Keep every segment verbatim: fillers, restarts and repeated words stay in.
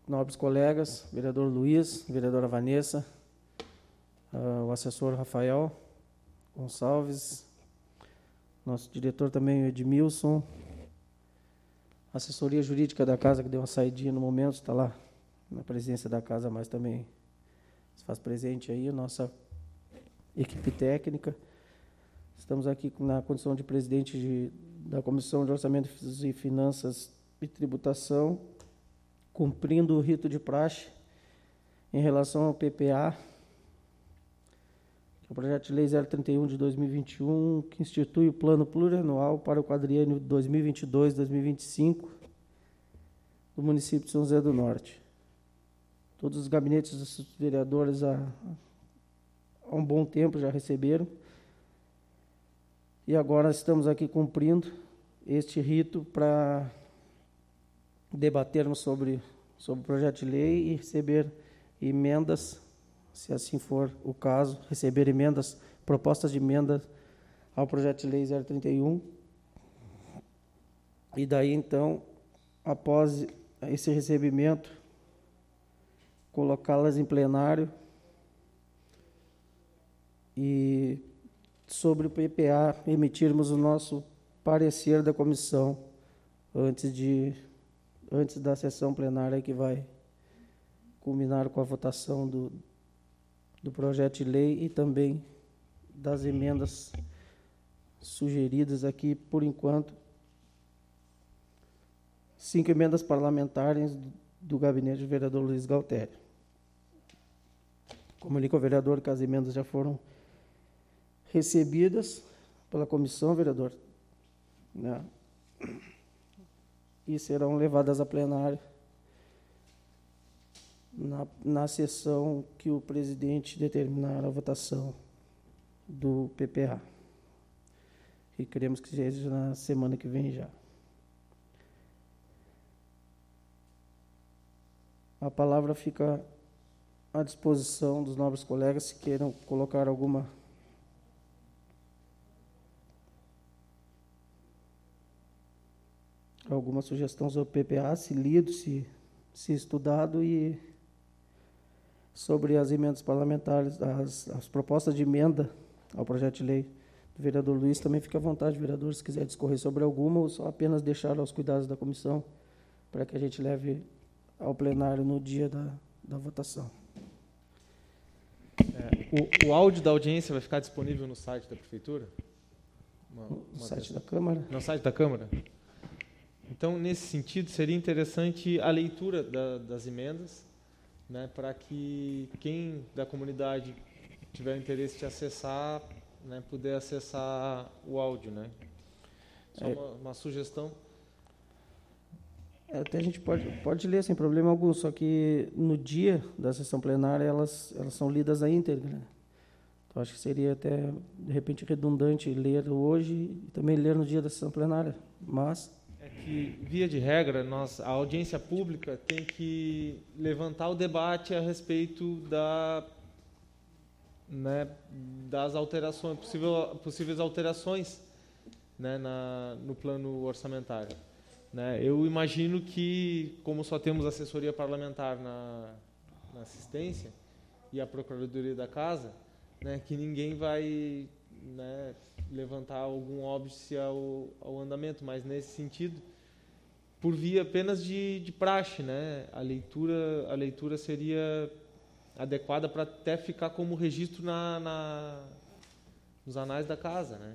nobres colegas, vereador Luiz, vereadora Vanessa, uh, o assessor Rafael Gonçalves, nosso diretor também, o Edmilson, assessoria jurídica da casa, que deu uma saidinha no momento, está lá na presidência da casa, mas também se faz presente aí, a nossa equipe técnica. Estamos aqui na condição de presidente de, da Comissão de Orçamento e Finanças e Tributação, cumprindo o rito de praxe em relação ao P P A, que é o projeto de lei zero trinta e um de dois mil e vinte e um, que institui o plano plurianual para o quadriênio dois mil e vinte e dois a dois mil e vinte e cinco do município de São José do Norte. Todos os gabinetes dos vereadores há, há um bom tempo já receberam, e agora estamos aqui cumprindo este rito para debatermos sobre, sobre o projeto de lei e receber emendas, se assim for o caso, receber emendas, propostas de emenda ao projeto de lei zero trinta e um. E daí, então, após esse recebimento, colocá-las em plenário e, sobre o P P A, emitirmos o nosso parecer da comissão antes, de, antes da sessão plenária que vai culminar com a votação do, do projeto de lei e também das emendas sugeridas aqui, por enquanto, cinco emendas parlamentares do, do gabinete do vereador Luiz Galtério. Comunico ao vereador que as emendas já foram recebidas pela comissão, vereador, né, e serão levadas a plenário na, na sessão que o presidente determinar a votação do P P A. E queremos que seja na semana que vem já. A palavra fica à disposição dos nobres colegas, se queiram colocar alguma alguma sugestão sobre o P P A, se lido, se, se estudado, e sobre as emendas parlamentares, as, as propostas de emenda ao projeto de lei do vereador Luiz, também fica à vontade, vereador, se quiser discorrer sobre alguma, ou só apenas deixar aos cuidados da comissão, para que a gente leve ao plenário no dia da, da votação. É, o, o áudio da audiência vai ficar disponível no site da Prefeitura? Uma, No uma site questão. da Câmara? No site da Câmara? Então, nesse sentido, seria interessante a leitura da, das emendas, né, para que quem da comunidade tiver interesse de acessar, né, puder acessar o áudio, né? Só É. uma, uma sugestão. É, até a gente pode, pode ler sem problema algum, só que no dia da sessão plenária elas, elas são lidas à íntegra, né? Então, acho que seria até, de repente, redundante ler hoje e também ler no dia da sessão plenária, mas... É que, via de regra, nós, a audiência pública tem que levantar o debate a respeito da, né, das alterações, possível, possíveis alterações, né, na, no plano orçamentário. Né? Eu imagino que, como só temos assessoria parlamentar na, na assistência e a Procuradoria da Casa, né, que ninguém vai, né, levantar algum óbice ao, ao andamento, mas nesse sentido, por via apenas de, de praxe, né, a leitura, a leitura seria adequada para até ficar como registro na, na, nos anais da casa, né?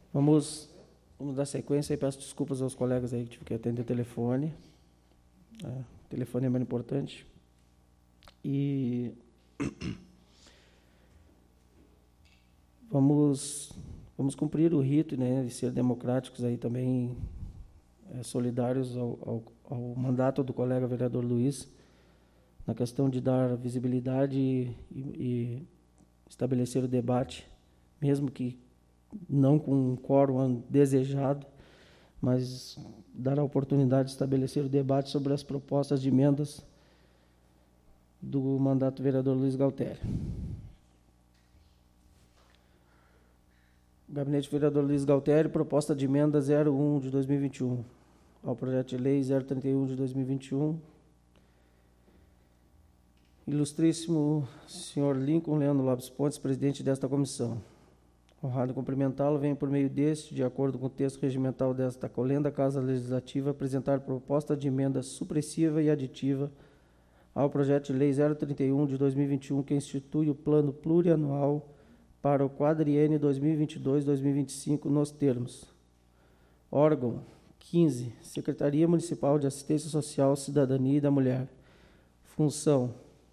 Vamos, vamos dar sequência e peço desculpas aos colegas aí que tive que atender o telefone. É, o telefone é mais importante. E vamos, vamos cumprir o rito, né, e ser democráticos aí também, é, solidários ao, ao, ao mandato do colega vereador Luiz, na questão de dar visibilidade e, e estabelecer o debate, mesmo que não com um quórum desejado, mas dar a oportunidade de estabelecer o debate sobre as propostas de emendas do mandato do vereador Luiz Galtério. Gabinete vereador Luiz Galtério, proposta de emenda zero um de dois mil e vinte e um ao projeto de lei zero trinta e um de dois mil e vinte e um. Ilustríssimo senhor Lincoln Leandro Lopes Pontes, presidente desta comissão. Honrado cumprimentá-lo, venho por meio deste, de acordo com o texto regimental desta colenda Casa Legislativa, apresentar proposta de emenda supressiva e aditiva ao projeto de lei zero trinta e um de dois mil e vinte e um, que institui o plano plurianual para o quadriênio dois mil e vinte e dois a dois mil e vinte e cinco nos termos. Órgão quinze, Secretaria Municipal de Assistência Social, Cidadania e da Mulher. Função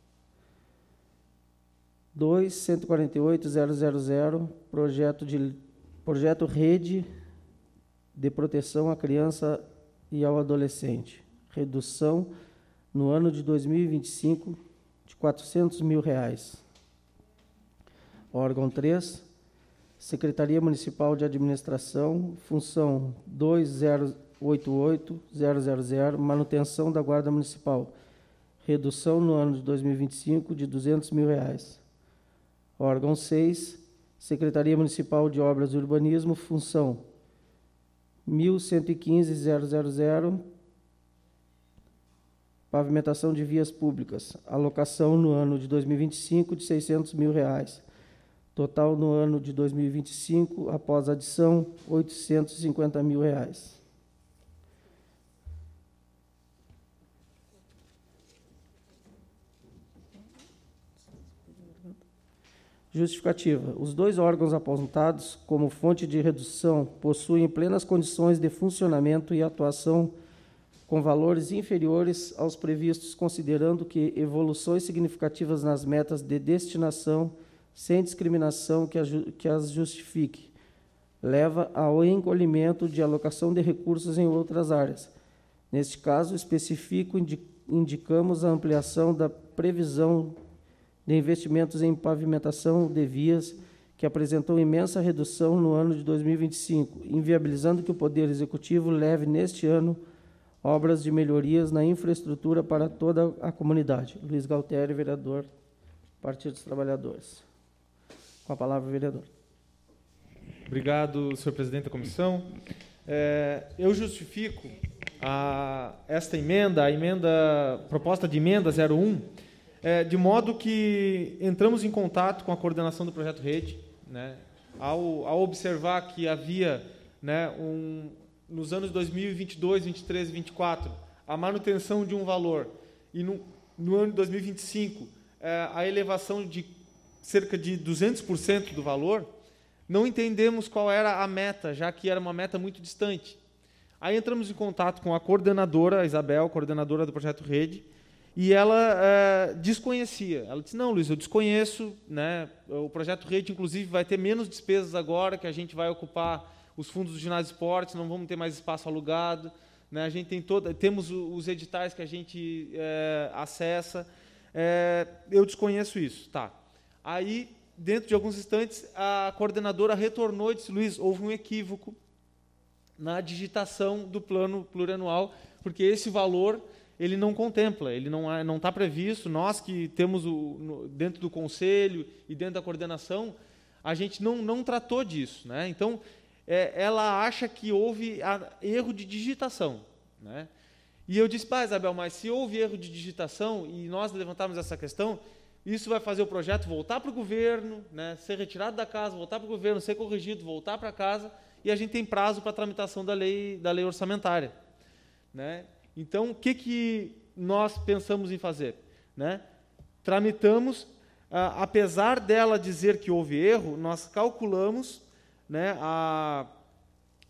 dois cento e quarenta e oito mil zero, projeto de projeto Rede de Proteção à Criança e ao Adolescente. Redução no ano de dois mil e vinte e cinco de quatrocentos mil reais. Órgão três, Secretaria Municipal de Administração, função dois zero oito oito mil, manutenção da Guarda Municipal. Redução no ano de dois mil e vinte e cinco de duzentos mil reais. Órgão seis, Secretaria Municipal de Obras e Urbanismo, função mil cento e quinze mil, pavimentação de vias públicas, alocação no ano de dois mil e vinte e cinco de seiscentos mil reais, total no ano de dois mil e vinte e cinco, após adição, oitocentos e cinquenta mil reais. Justificativa. Os dois órgãos apontados como fonte de redução possuem plenas condições de funcionamento e atuação com valores inferiores aos previstos, considerando que evoluções significativas nas metas de destinação, sem discriminação que, a, que as justifique, leva ao encolhimento de alocação de recursos em outras áreas. Neste caso específico, indicamos a ampliação da previsão de investimentos em pavimentação de vias, que apresentou imensa redução no ano de dois mil e vinte e cinco, inviabilizando que o Poder Executivo leve neste ano obras de melhorias na infraestrutura para toda a comunidade. Luiz Galtério, vereador, Partido dos Trabalhadores. Com a palavra, vereador. Obrigado, senhor presidente da comissão. É, eu justifico a, esta emenda, a emenda, proposta de emenda zero um, é, de modo que entramos em contato com a coordenação do projeto Rede, né, ao, ao observar que havia, né, um, nos anos dois mil e vinte e dois, vinte e três e vinte e quatro, a manutenção de um valor, e no, no ano de dois mil e vinte e cinco, é, a elevação de cerca de duzentos por cento do valor, não entendemos qual era a meta, já que era uma meta muito distante. Aí entramos em contato com a coordenadora, a Isabel, coordenadora do projeto Rede, e ela é, desconhecia. Ela disse, não, Luiz, eu desconheço, né, o projeto Rede, inclusive, vai ter menos despesas agora, que a gente vai ocupar os fundos do ginásio de esportes, não vamos ter mais espaço alugado, né, a gente tem toda, temos os editais que a gente é, acessa, é, eu desconheço isso. Tá. Aí, dentro de alguns instantes, a coordenadora retornou e disse, Luiz, houve um equívoco na digitação do plano plurianual, porque esse valor ele não contempla, ele não é, não está previsto. Nós que temos o, no, dentro do conselho e dentro da coordenação, a gente não, não tratou disso, né? Então, é, ela acha que houve a, erro de digitação, né? E eu disse, pá, Isabel, mas se houve erro de digitação e nós levantarmos essa questão, isso vai fazer o projeto voltar para o governo, né, ser retirado da casa, voltar para o governo, ser corrigido, voltar para casa, e a gente tem prazo para a tramitação da lei, da lei orçamentária, né? Então, o que, que nós pensamos em fazer? Né? Tramitamos, ah, apesar dela dizer que houve erro, nós calculamos, né, a,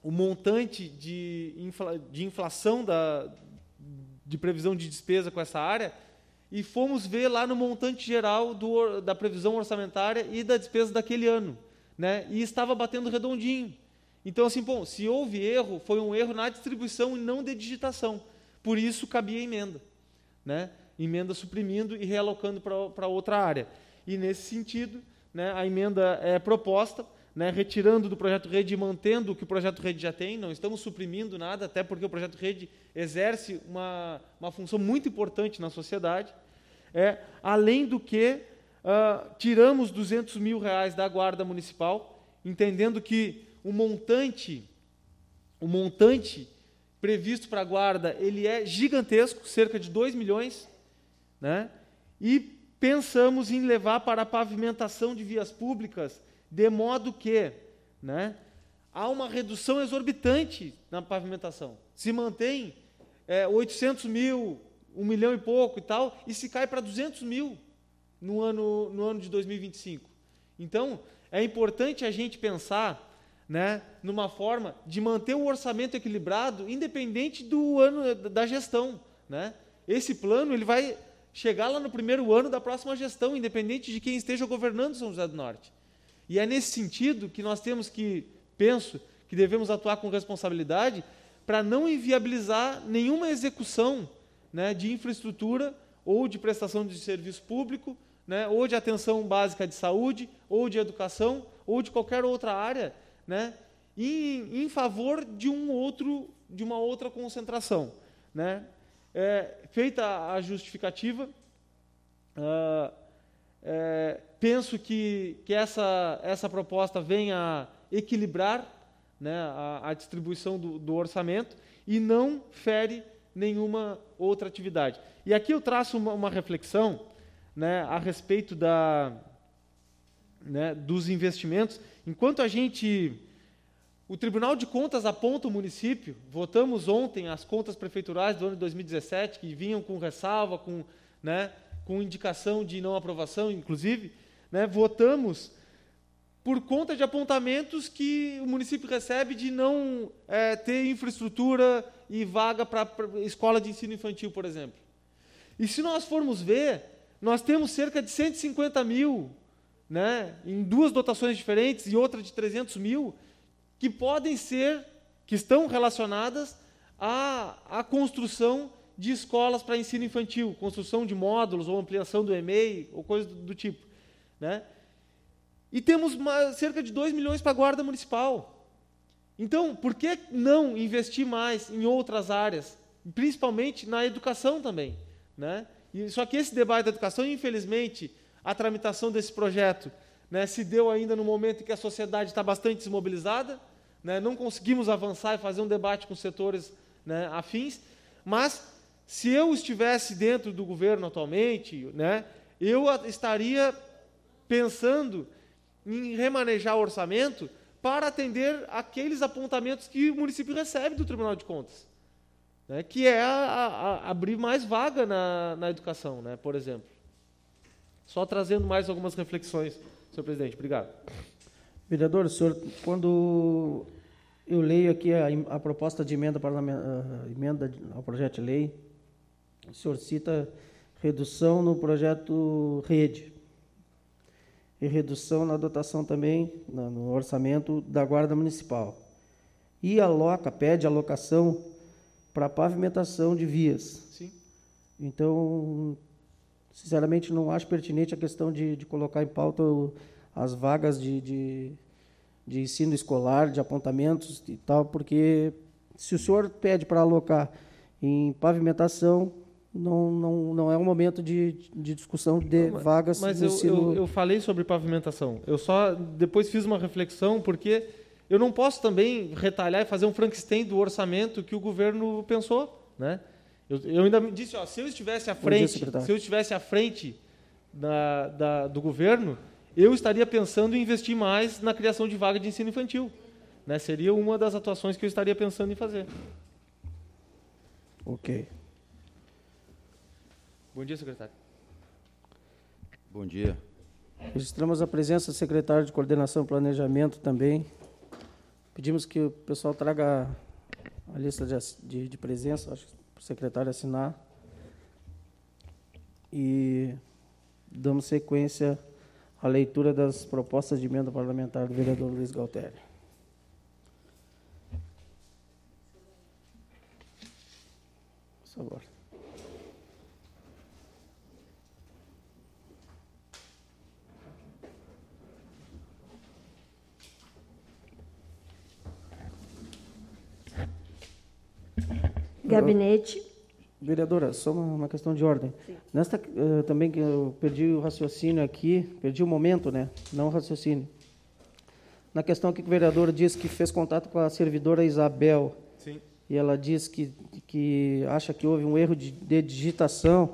o montante de, infla, de inflação da, de previsão de despesa com essa área e fomos ver lá no montante geral do, da previsão orçamentária e da despesa daquele ano, né? E estava batendo redondinho. Então, assim, bom, se houve erro, foi um erro na distribuição e não de digitação. Por isso, cabia emenda, né? Emenda suprimindo e realocando para outra área. E, nesse sentido, né, a emenda é proposta, né, retirando do projeto Rede e mantendo o que o projeto Rede já tem, não estamos suprimindo nada, até porque o projeto Rede exerce uma, uma função muito importante na sociedade. É, além do que, uh, tiramos duzentos mil reais da Guarda Municipal, entendendo que o montante, o montante previsto para a Guarda ele é gigantesco, cerca de dois milhões, né, e pensamos em levar para a pavimentação de vias públicas, de modo que, né, há uma redução exorbitante na pavimentação. Se mantém é, oitocentos mil, um milhão e pouco e tal, e se cai para duzentos mil no ano, no ano de dois mil e vinte e cinco. Então, é importante a gente pensar, né, numa forma de manter o orçamento equilibrado, independente do ano da gestão, né? Esse plano ele vai chegar lá no primeiro ano da próxima gestão, independente de quem esteja governando São José do Norte. E é nesse sentido que nós temos que, penso, que devemos atuar com responsabilidade para não inviabilizar nenhuma execução, né, de infraestrutura ou de prestação de serviço público, né, ou de atenção básica de saúde, ou de educação, ou de qualquer outra área, né, em, em favor de um outro, de uma outra concentração, né. É, feita a justificativa, uh, é, penso que, que essa, essa proposta vem a equilibrar, né, a, a distribuição do, do orçamento e não fere nenhuma outra atividade. E aqui eu traço uma, uma reflexão, né, a respeito da, né, dos investimentos. Enquanto a gente... O Tribunal de Contas aponta o município, votamos ontem as contas prefeiturais do ano de dois mil e dezessete, que vinham com ressalva, com, né, com indicação de não aprovação, inclusive, né, votamos por conta de apontamentos que o município recebe de não é, ter infraestrutura e vaga para escola de ensino infantil, por exemplo. E se nós formos ver, nós temos cerca de cento e cinquenta mil, né, em duas dotações diferentes e outra de trezentos mil, que podem ser, que estão relacionadas à, à construção de escolas para ensino infantil, construção de módulos ou ampliação do E M E I, ou coisa do, do tipo, né? E temos uma, cerca de dois milhões para a Guarda Municipal. Então, por que não investir mais em outras áreas, principalmente na educação também, né? E, só que esse debate da educação, infelizmente, a tramitação desse projeto, né, se deu ainda no momento em que a sociedade está bastante desmobilizada, né, não conseguimos avançar e fazer um debate com setores, né, afins, mas se eu estivesse dentro do governo atualmente, né, eu estaria pensando em remanejar o orçamento para atender aqueles apontamentos que o município recebe do Tribunal de Contas, né, que é a, a, a abrir mais vaga na, na educação, né, por exemplo. Só trazendo mais algumas reflexões. Senhor presidente, obrigado. Vereador, o senhor, quando eu leio aqui a, a proposta de emenda, parlamentar, emenda ao projeto de lei, o senhor cita redução no projeto Rede e redução na dotação também, no, no orçamento da Guarda Municipal. E aloca, pede alocação para pavimentação de vias. Sim. Então... Sinceramente, não acho pertinente a questão de, de colocar em pauta o, as vagas de, de, de ensino escolar, de apontamentos e tal, porque se o senhor pede para alocar em pavimentação, não, não, não é um momento de, de discussão de não, vagas mas de eu, ensino... eu, eu falei sobre pavimentação. Eu só depois fiz uma reflexão, porque eu não posso também retalhar e fazer um Frankenstein do orçamento que o governo pensou, né? Eu, eu ainda me disse, ó, se eu estivesse à frente, dia, se eu estivesse à frente da, da, do governo, eu estaria pensando em investir mais na criação de vaga de ensino infantil, né? Seria uma das atuações que eu estaria pensando em fazer. Ok. Bom dia, secretário. Bom dia. Registramos a presença do secretário de Coordenação e Planejamento também, Pedimos que o pessoal traga a lista de, de, de presença, acho que para o secretário assinar. E damos sequência à leitura das propostas de emenda parlamentar do vereador Luiz Galtério. Por favor. Gabinete. Vereadora, só uma, uma questão de ordem. Sim. Nesta, uh, também que eu perdi o raciocínio aqui, perdi o momento, né? Não o raciocínio. Na questão que o vereador disse que fez contato com a servidora Isabel. Sim. E ela disse que, que acha que houve um erro de, de digitação.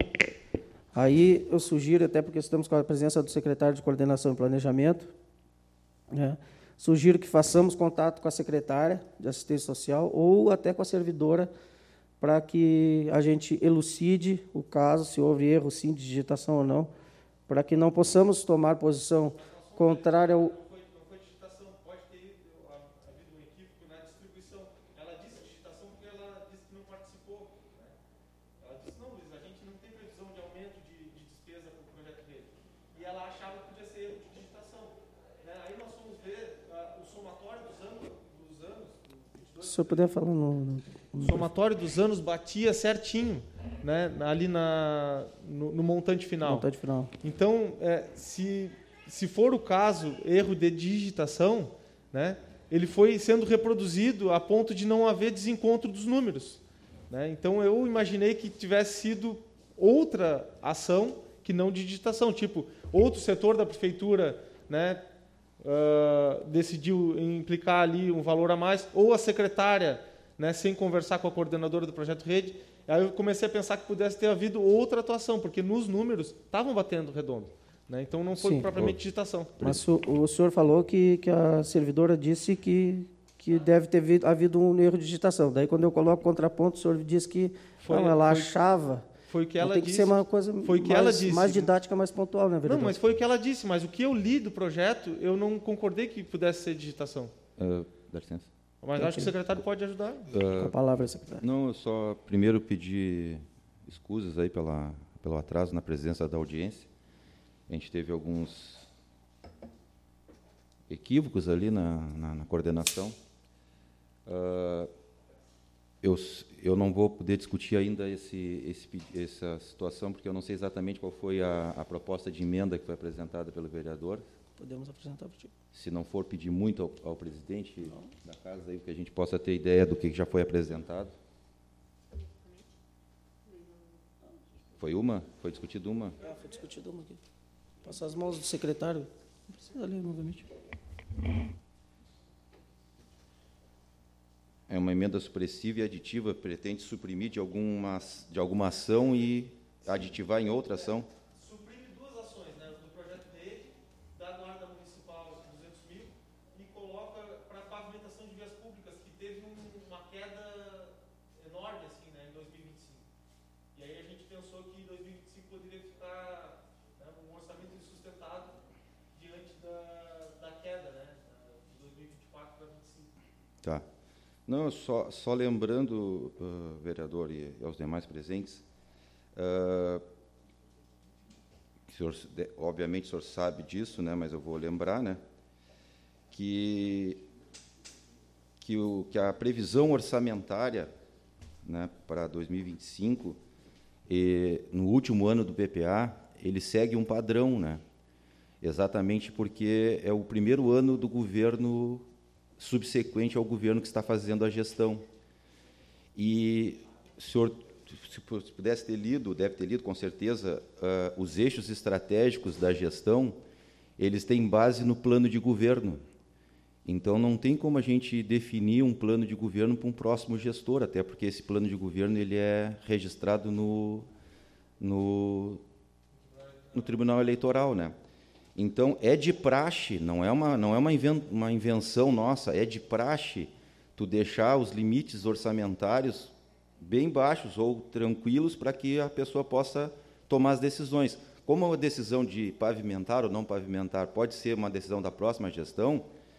Aí eu sugiro, até porque estamos com a presença do secretário de Coordenação e Planejamento, né? Sugiro que façamos contato com a secretária de Assistência Social ou até com a servidora, para que a gente elucide o caso, se houve erro, sim, de digitação ou não, para que não possamos tomar posição contrária ao... Não foi, não foi digitação, pode ter havido um equívoco na distribuição. Ela disse digitação porque ela disse que não participou. Né? Ela disse, não, Luiz, a gente não tem previsão de aumento de, de despesa para o projeto dele. E ela achava que podia ser erro de digitação. Né? Aí nós fomos ver uh, o somatório dos anos, dos anos do vinte e dois, se eu puder falar no... no... O somatório dos anos batia certinho, né, ali na, no, no montante final. Montante final. Então, é, se, se for o caso, erro de digitação, né, ele foi sendo reproduzido a ponto de não haver desencontro dos números. Né? Então, eu imaginei que tivesse sido outra ação que não de digitação. Tipo, outro setor da prefeitura, né, uh, decidiu implicar ali um valor a mais, ou a secretária, né, sem conversar com a coordenadora do Projeto Rede. Aí eu comecei a pensar que pudesse ter havido outra atuação, porque nos números estavam batendo redondo. Né? Então, não foi Sim, propriamente o... digitação. Mas o, o senhor falou que, que a servidora disse que, que deve ter havido, havido um erro de digitação. Daí, quando eu coloco contraponto, o senhor disse que foi, não, ela foi, achava... Foi o que ela tem disse. que ser uma coisa foi que mais, ela disse. mais didática, mais pontual, né, vereador? Não, mas foi o que ela disse. Mas o que eu li do projeto, eu não concordei que pudesse ser digitação. Uh, dá licença. Mas acho que o secretário pode ajudar. Uh, Com a palavra, secretário. Não, eu só primeiro pedir escusas aí pela, pelo atraso na presença da audiência. A gente teve alguns equívocos ali na, na, na coordenação. Uh, eu, eu não vou poder discutir ainda esse, esse, essa situação, porque eu não sei exatamente qual foi a, a proposta de emenda que foi apresentada pelo vereador. Podemos apresentar para o senhor. Se não for pedir muito ao, ao presidente não. da casa, aí, que a gente possa ter ideia do que já foi apresentado. Foi uma? Foi discutido uma? É, foi discutido uma aqui. Passar as mãos do secretário. Não precisa ler novamente. É uma emenda supressiva e aditiva, pretende suprimir de alguma, de alguma ação e aditivar em outra ação. Tá. Não, só, só lembrando, uh, vereador e aos demais presentes, uh, que o senhor, obviamente o senhor sabe disso, né, mas eu vou lembrar, né, que, que, o, que a previsão orçamentária, né, para dois mil e vinte e cinco, e, no último ano do P P A, ele segue um padrão, né, exatamente porque é o primeiro ano do governo subsequente ao governo que está fazendo a gestão. E o senhor, se pudesse ter lido, deve ter lido com certeza, uh, os eixos estratégicos da gestão, eles têm base no plano de governo. Então, não tem como a gente definir um plano de governo para um próximo gestor, até porque esse plano de governo ele é registrado no, no, no Tribunal Eleitoral, né? Então, é de praxe, não é, uma, não é uma, inven uma invenção nossa, é de praxe tu deixar os limites orçamentários bem baixos ou tranquilos para que a pessoa possa tomar as decisões. Como a decisão de pavimentar ou não pavimentar pode ser uma decisão da próxima gestão,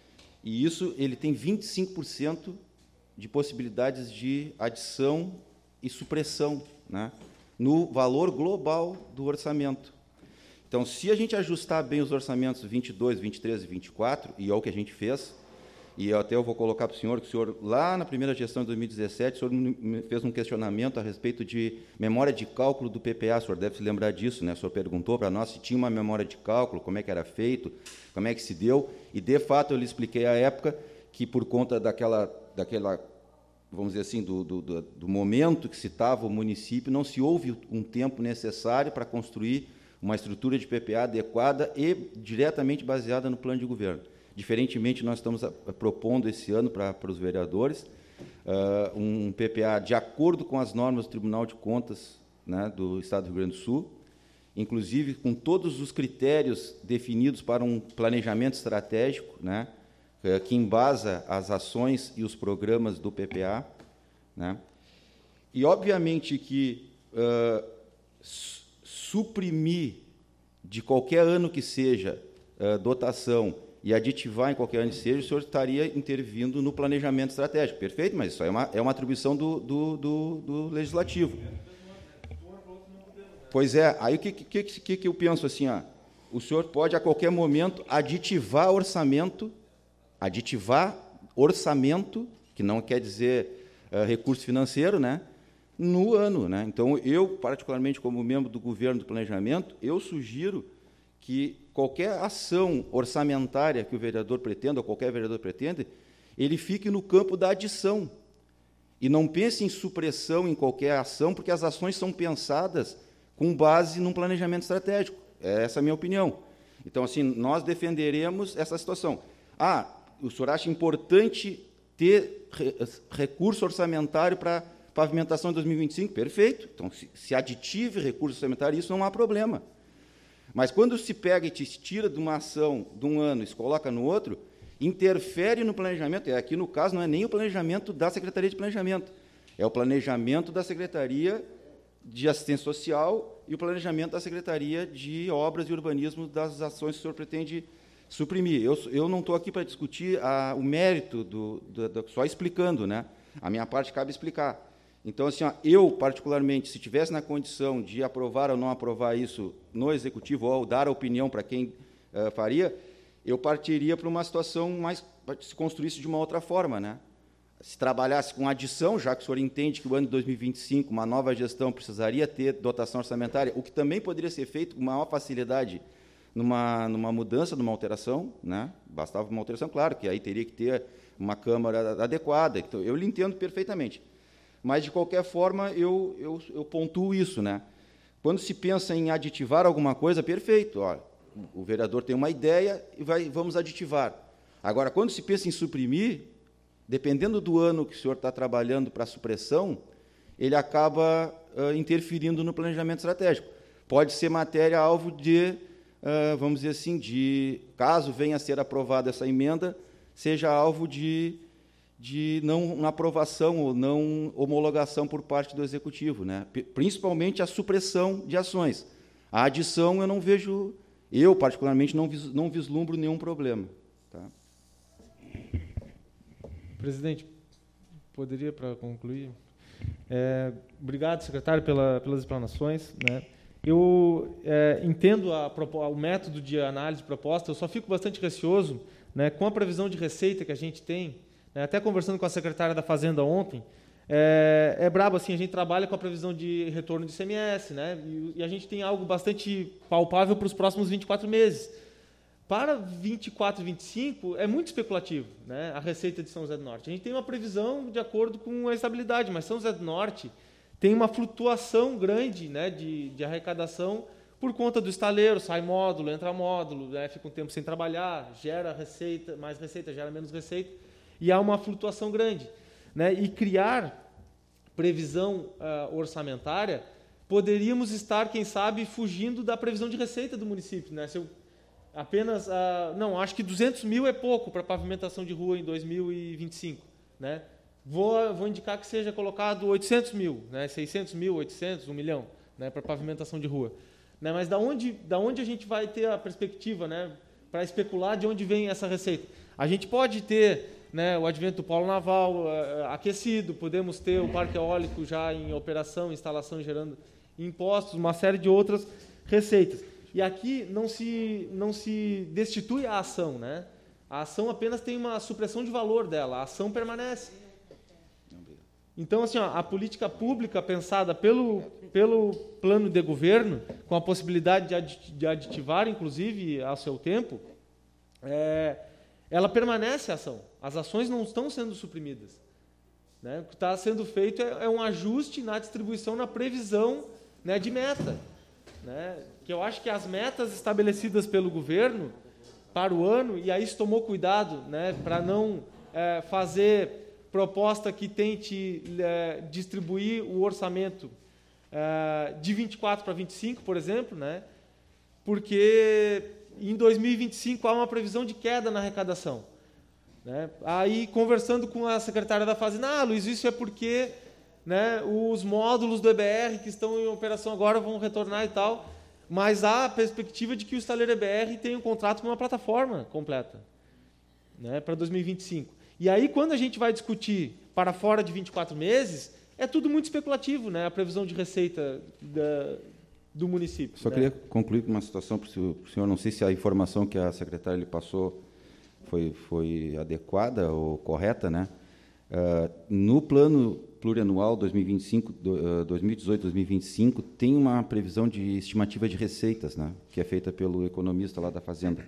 E isso ele tem vinte e cinco por cento de possibilidades de adição e supressão, né, no valor global do orçamento. Então, se a gente ajustar bem os orçamentos vinte e dois, vinte e três e vinte e quatro, e é o que a gente fez, e até eu vou colocar para o senhor, que o senhor, lá na primeira gestão de dois mil e dezessete, o senhor me fez um questionamento a respeito de memória de cálculo do P P A, o senhor deve se lembrar disso, né? O senhor perguntou para nós se tinha uma memória de cálculo, como é que era feito, como é que se deu, e, de fato, eu lhe expliquei à época que, por conta daquela, daquela vamos dizer assim, do, do, do momento que se estava o município, não se houve um tempo necessário para construir uma estrutura de P P A adequada e diretamente baseada no plano de governo. Diferentemente, nós estamos propondo esse ano para, para os vereadores uh, um P P A de acordo com as normas do Tribunal de Contas, né, do Estado do Rio Grande do Sul, inclusive com todos os critérios definidos para um planejamento estratégico, né, que embasa as ações e os programas do P P A. Né, e, obviamente, que uh, suprimir de qualquer ano que seja uh, dotação e aditivar em qualquer ano que seja, o senhor estaria intervindo no planejamento estratégico. Perfeito, mas isso é uma, é uma atribuição do, do, do, do Legislativo. Pois é, aí o que, que, que, que eu penso assim, ó, o senhor pode, a qualquer momento, aditivar orçamento, aditivar orçamento, que não quer dizer uh, recurso financeiro, né, no ano. Né? Então, eu, particularmente, como membro do governo do planejamento, eu sugiro que qualquer ação orçamentária que o vereador pretenda, ou qualquer vereador pretenda, ele fique no campo da adição. E não pense em supressão em qualquer ação, porque as ações são pensadas com base num planejamento estratégico. Essa é a minha opinião. Então, assim, nós defenderemos essa situação. Ah, o senhor acha importante ter recurso orçamentário para pavimentação em dois mil e vinte e cinco? Perfeito. Então, se, se aditive recurso orçamentário, isso não há problema. Mas, quando se pega e te tira de uma ação de um ano e se coloca no outro, interfere no planejamento. E aqui, no caso, não é nem o planejamento da Secretaria de Planejamento, é o planejamento da Secretaria de Assistência Social e o planejamento da Secretaria de Obras e Urbanismo das ações que o senhor pretende suprimir. Eu, eu não estou aqui para discutir a, o mérito, do, do, do, só explicando, né? A minha parte cabe explicar. Então, assim, ó, eu, particularmente, se tivesse na condição de aprovar ou não aprovar isso no Executivo, ou dar a opinião para quem uh, faria, eu partiria para uma situação mais, se construísse de uma outra forma, né? Se trabalhasse com adição, já que o senhor entende que o ano de dois mil e vinte e cinco, uma nova gestão precisaria ter dotação orçamentária, o que também poderia ser feito com maior facilidade numa, numa mudança, numa alteração, né? Bastava uma alteração, claro, que aí teria que ter uma Câmara adequada. Então, eu lhe entendo perfeitamente. Mas, de qualquer forma, eu, eu, eu pontuo isso. Né? Quando se pensa em aditivar alguma coisa, perfeito. Ó, o vereador tem uma ideia e vai, vamos aditivar. Agora, quando se pensa em suprimir, dependendo do ano que o senhor está trabalhando para a supressão, ele acaba uh, interferindo no planejamento estratégico. Pode ser matéria-alvo de, uh, vamos dizer assim, de, caso venha a ser aprovada essa emenda, seja alvo de... de não aprovação ou não homologação por parte do Executivo, né? Principalmente a supressão de ações. A adição eu não vejo, eu particularmente não, vis, não vislumbro nenhum problema. Tá? Presidente, poderia, para concluir? É, obrigado, secretário, pela, pelas explanações. Né? Eu é, entendo a, o método de análise proposta, eu só fico bastante receoso, né, com a previsão de receita que a gente tem. Até conversando com a secretária da Fazenda ontem, é, é brabo, assim, a gente trabalha com a previsão de retorno de I C M S, né? E, e a gente tem algo bastante palpável para os próximos vinte e quatro meses. Para vinte e quatro e vinte e cinco, é muito especulativo, né, a receita de São José do Norte. A gente tem uma previsão de acordo com a estabilidade, mas São José do Norte tem uma flutuação grande, né, de, de arrecadação por conta do estaleiro, sai módulo, entra módulo, né, fica um tempo sem trabalhar, gera receita, mais receita, gera menos receita. E há uma flutuação grande. Né? E criar previsão uh, orçamentária, poderíamos estar, quem sabe, fugindo da previsão de receita do município. Né? Se eu apenas, uh, não, acho que duzentos mil é pouco para pavimentação de rua em dois mil e vinte e cinco. Né? Vou, vou indicar que seja colocado oitocentos mil, né? seiscentos mil, oitocentos, um milhão, né? para pavimentação de rua. Né? Mas da onde, da onde a gente vai ter a perspectiva, né? para especular de onde vem essa receita. A gente pode ter, né, o advento do polo naval uh, aquecido, podemos ter o parque eólico já em operação, instalação gerando impostos, uma série de outras receitas. E aqui não se, não se destitui a ação, né? A ação apenas tem uma supressão de valor dela, a ação permanece. Então, assim, ó, a política pública pensada pelo, pelo plano de governo, com a possibilidade de, adi de aditivar, inclusive, ao seu tempo, é, ela permanece a ação. As ações não estão sendo suprimidas. Né? O que está sendo feito é, é um ajuste na distribuição, na previsão, né, de meta. Né? Que eu acho que as metas estabelecidas pelo governo para o ano, e aí se tomou cuidado, né, para não é, fazer proposta que tente é, distribuir o orçamento é, de vinte e quatro para vinte e cinco, por exemplo, né? Porque em dois mil e vinte e cinco há uma previsão de queda na arrecadação. Né? Aí, conversando com a secretária da Fazenda, ah, Luiz, isso é porque, né, os módulos do E B R que estão em operação agora vão retornar e tal, mas há a perspectiva de que o estaleiro E B R tenha um contrato com uma plataforma completa, né, para dois mil e vinte e cinco. E aí, quando a gente vai discutir para fora de vinte e quatro meses, é tudo muito especulativo, né? A previsão de receita da, do município. Só né? queria concluir com uma situação para o senhor, não sei se a informação que a secretária lhe passou foi, foi adequada ou correta, né? Uh, no plano plurianual dois mil e vinte e cinco, uh, dois mil e dezoito, dois mil e vinte e cinco, tem uma previsão de estimativa de receitas, né? Que é feita pelo economista lá da Fazenda.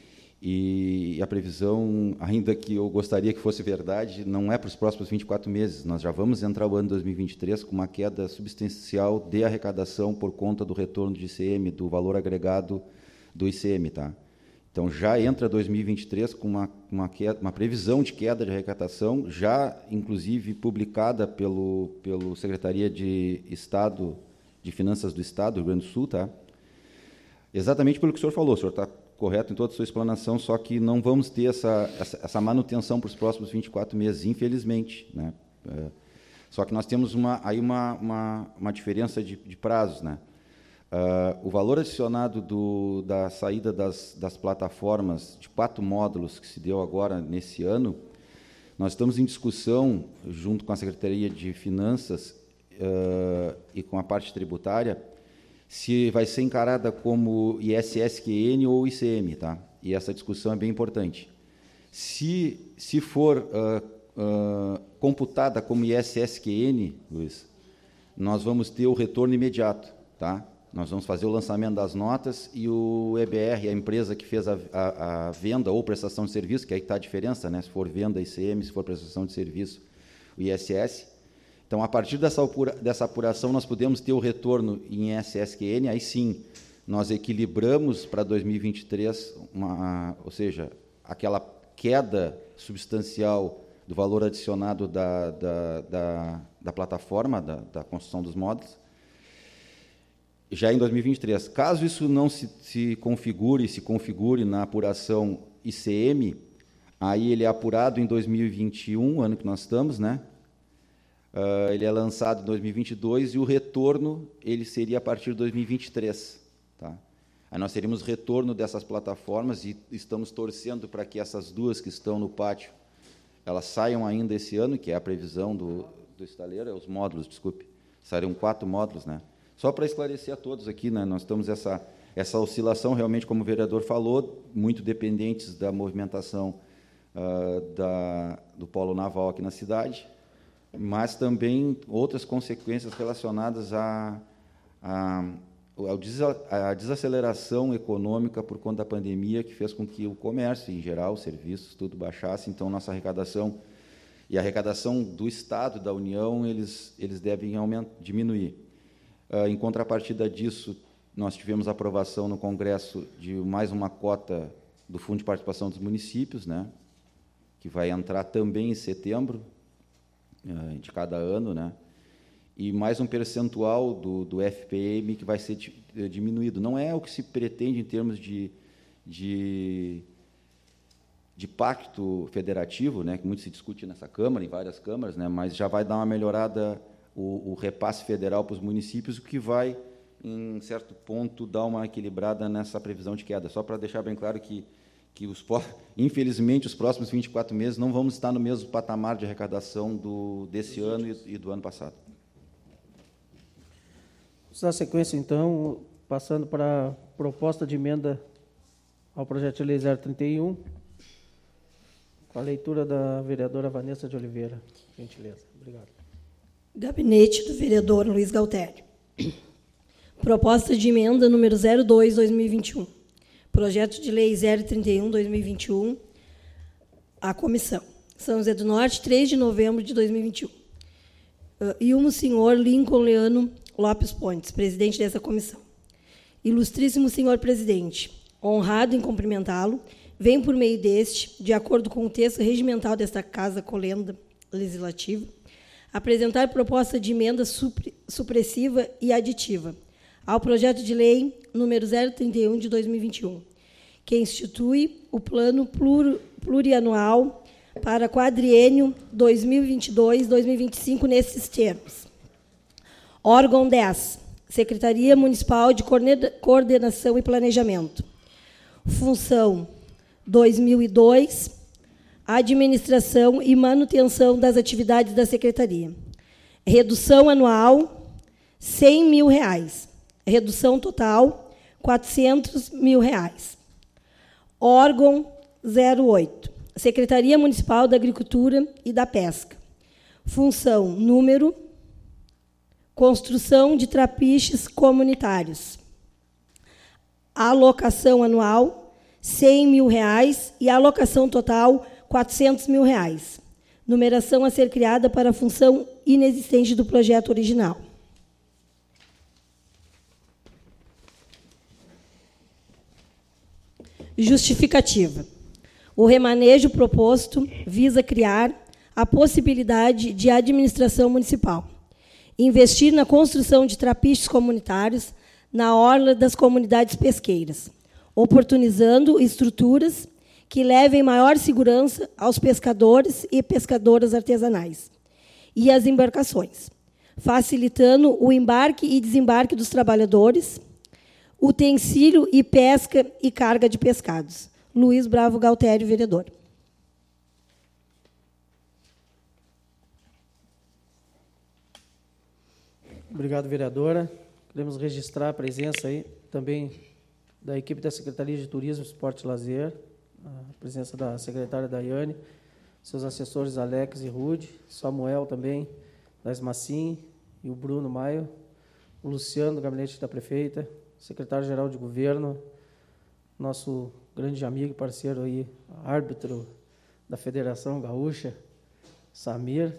E a previsão, ainda que eu gostaria que fosse verdade, não é para os próximos vinte e quatro meses. Nós já vamos entrar o ano dois mil e vinte e três com uma queda substancial de arrecadação por conta do retorno de I C M, do valor agregado do I C M. Tá? Então, já entra dois mil e vinte e três com uma, uma, queda, uma previsão de queda de arrecadação, já, inclusive, publicada pelo, pelo Secretaria de Estado, de Finanças do Estado, do Rio Grande do Sul, tá? Exatamente pelo que o senhor falou, o senhor está correto em toda a sua explanação, só que não vamos ter essa, essa, essa manutenção para os próximos vinte e quatro meses, infelizmente. Né? É, só que nós temos uma, aí uma, uma, uma diferença de, de prazos. Né? Uh, o valor adicionado do, da saída das, das plataformas de quatro módulos que se deu agora nesse ano, nós estamos em discussão, junto com a Secretaria de Finanças uh, e com a parte tributária, se vai ser encarada como I S S Q N ou I C M, tá? E essa discussão é bem importante. Se, se for uh, uh, computada como I S S Q N, Luiz, nós vamos ter o retorno imediato, tá? Nós vamos fazer o lançamento das notas e o E B R, a empresa que fez a, a, a venda ou prestação de serviço, que aí está a diferença, né? Se for venda I C M, se for prestação de serviço, o I S S. Então, a partir dessa, apura, dessa apuração, nós podemos ter o retorno em I S S Q N, aí sim, nós equilibramos para dois mil e vinte e três, uma, ou seja, aquela queda substancial do valor adicionado da, da, da, da plataforma, da, da construção dos módulos, já em dois mil e vinte e três. Caso isso não se, se configure, se configure na apuração I C M, aí ele é apurado em dois mil e vinte e um, ano que nós estamos, né? Uh, ele é lançado em dois mil e vinte e dois e o retorno ele seria a partir de dois mil e vinte e três. Tá? Aí nós teríamos retorno dessas plataformas e estamos torcendo para que essas duas que estão no pátio elas saiam ainda esse ano, que é a previsão do, do estaleiro, é os módulos, desculpe, sairão quatro módulos, né? Só para esclarecer a todos aqui, né? Nós temos essa, essa oscilação, realmente, como o vereador falou, muito dependentes da movimentação uh, da, do polo naval aqui na cidade, mas também outras consequências relacionadas à a, a, a desaceleração econômica por conta da pandemia, que fez com que o comércio, em geral, os serviços, tudo baixasse. Então, nossa arrecadação e a arrecadação do Estado, da União, eles, eles devem aumentar, diminuir. Uh, em contrapartida disso, nós tivemos aprovação no Congresso de mais uma cota do Fundo de Participação dos Municípios, né, que vai entrar também em setembro, de cada ano, né? E mais um percentual do, do F P M que vai ser diminuído. Não é o que se pretende em termos de, de, de pacto federativo, né? Que muito se discute nessa Câmara, em várias câmaras, né? Mas já vai dar uma melhorada o, o repasse federal para os municípios, o que vai, em certo ponto, dar uma equilibrada nessa previsão de queda. Só para deixar bem claro que que, os, infelizmente, os próximos vinte e quatro meses não vamos estar no mesmo patamar de arrecadação do, desse ano e, e do ano passado. Vamos dar sequência, então, passando para a proposta de emenda ao projeto de lei zero trinta e um, com a leitura da vereadora Vanessa de Oliveira. Gentileza. Obrigado. Gabinete do vereador Luiz Galtério. Proposta de emenda número zero dois, dois mil e vinte e um. Projeto de lei zero trinta e um, dois mil e vinte e um. A comissão. São José do Norte, três de novembro de dois mil e vinte e um. Uh, e o senhor Lincoln Leano Lopes Pontes, presidente dessa comissão. Ilustríssimo senhor presidente, honrado em cumprimentá-lo, vem por meio deste, de acordo com o texto regimental desta Casa Colenda Legislativa, apresentar proposta de emenda supressiva e aditiva ao projeto de lei número zero trinta e um, de dois mil e vinte e um, que institui o plano plurianual para quadriênio dois mil e vinte e dois a dois mil e vinte e cinco nesses termos. Órgão dez, Secretaria Municipal de Coordenação e Planejamento. Função dois mil e dois, administração e manutenção das atividades da Secretaria. Redução anual, cem mil reais. Redução total, quatrocentos mil reais. Órgão zero oito, Secretaria Municipal da Agricultura e da Pesca. Função, número, construção de trapiches comunitários. Alocação anual, cem mil reais, e alocação total, quatrocentos mil reais. Numeração a ser criada para a função inexistente do projeto original. Justificativa. O remanejo proposto visa criar a possibilidade de administração municipal investir na construção de trapiches comunitários na orla das comunidades pesqueiras, oportunizando estruturas que levem maior segurança aos pescadores e pescadoras artesanais e às embarcações, facilitando o embarque e desembarque dos trabalhadores, utensílio e pesca e carga de pescados. Luiz Bravo Galtério, vereador. Obrigado, vereadora. Queremos registrar a presença aí também da equipe da Secretaria de Turismo, Esporte e Lazer, a presença da secretária Daiane, seus assessores Alex e Rude, Samuel também, da Esmacim, e o Bruno Maio, o Luciano, do gabinete da prefeita, secretário-geral de governo, nosso grande amigo e parceiro aí, árbitro da Federação Gaúcha, Samir,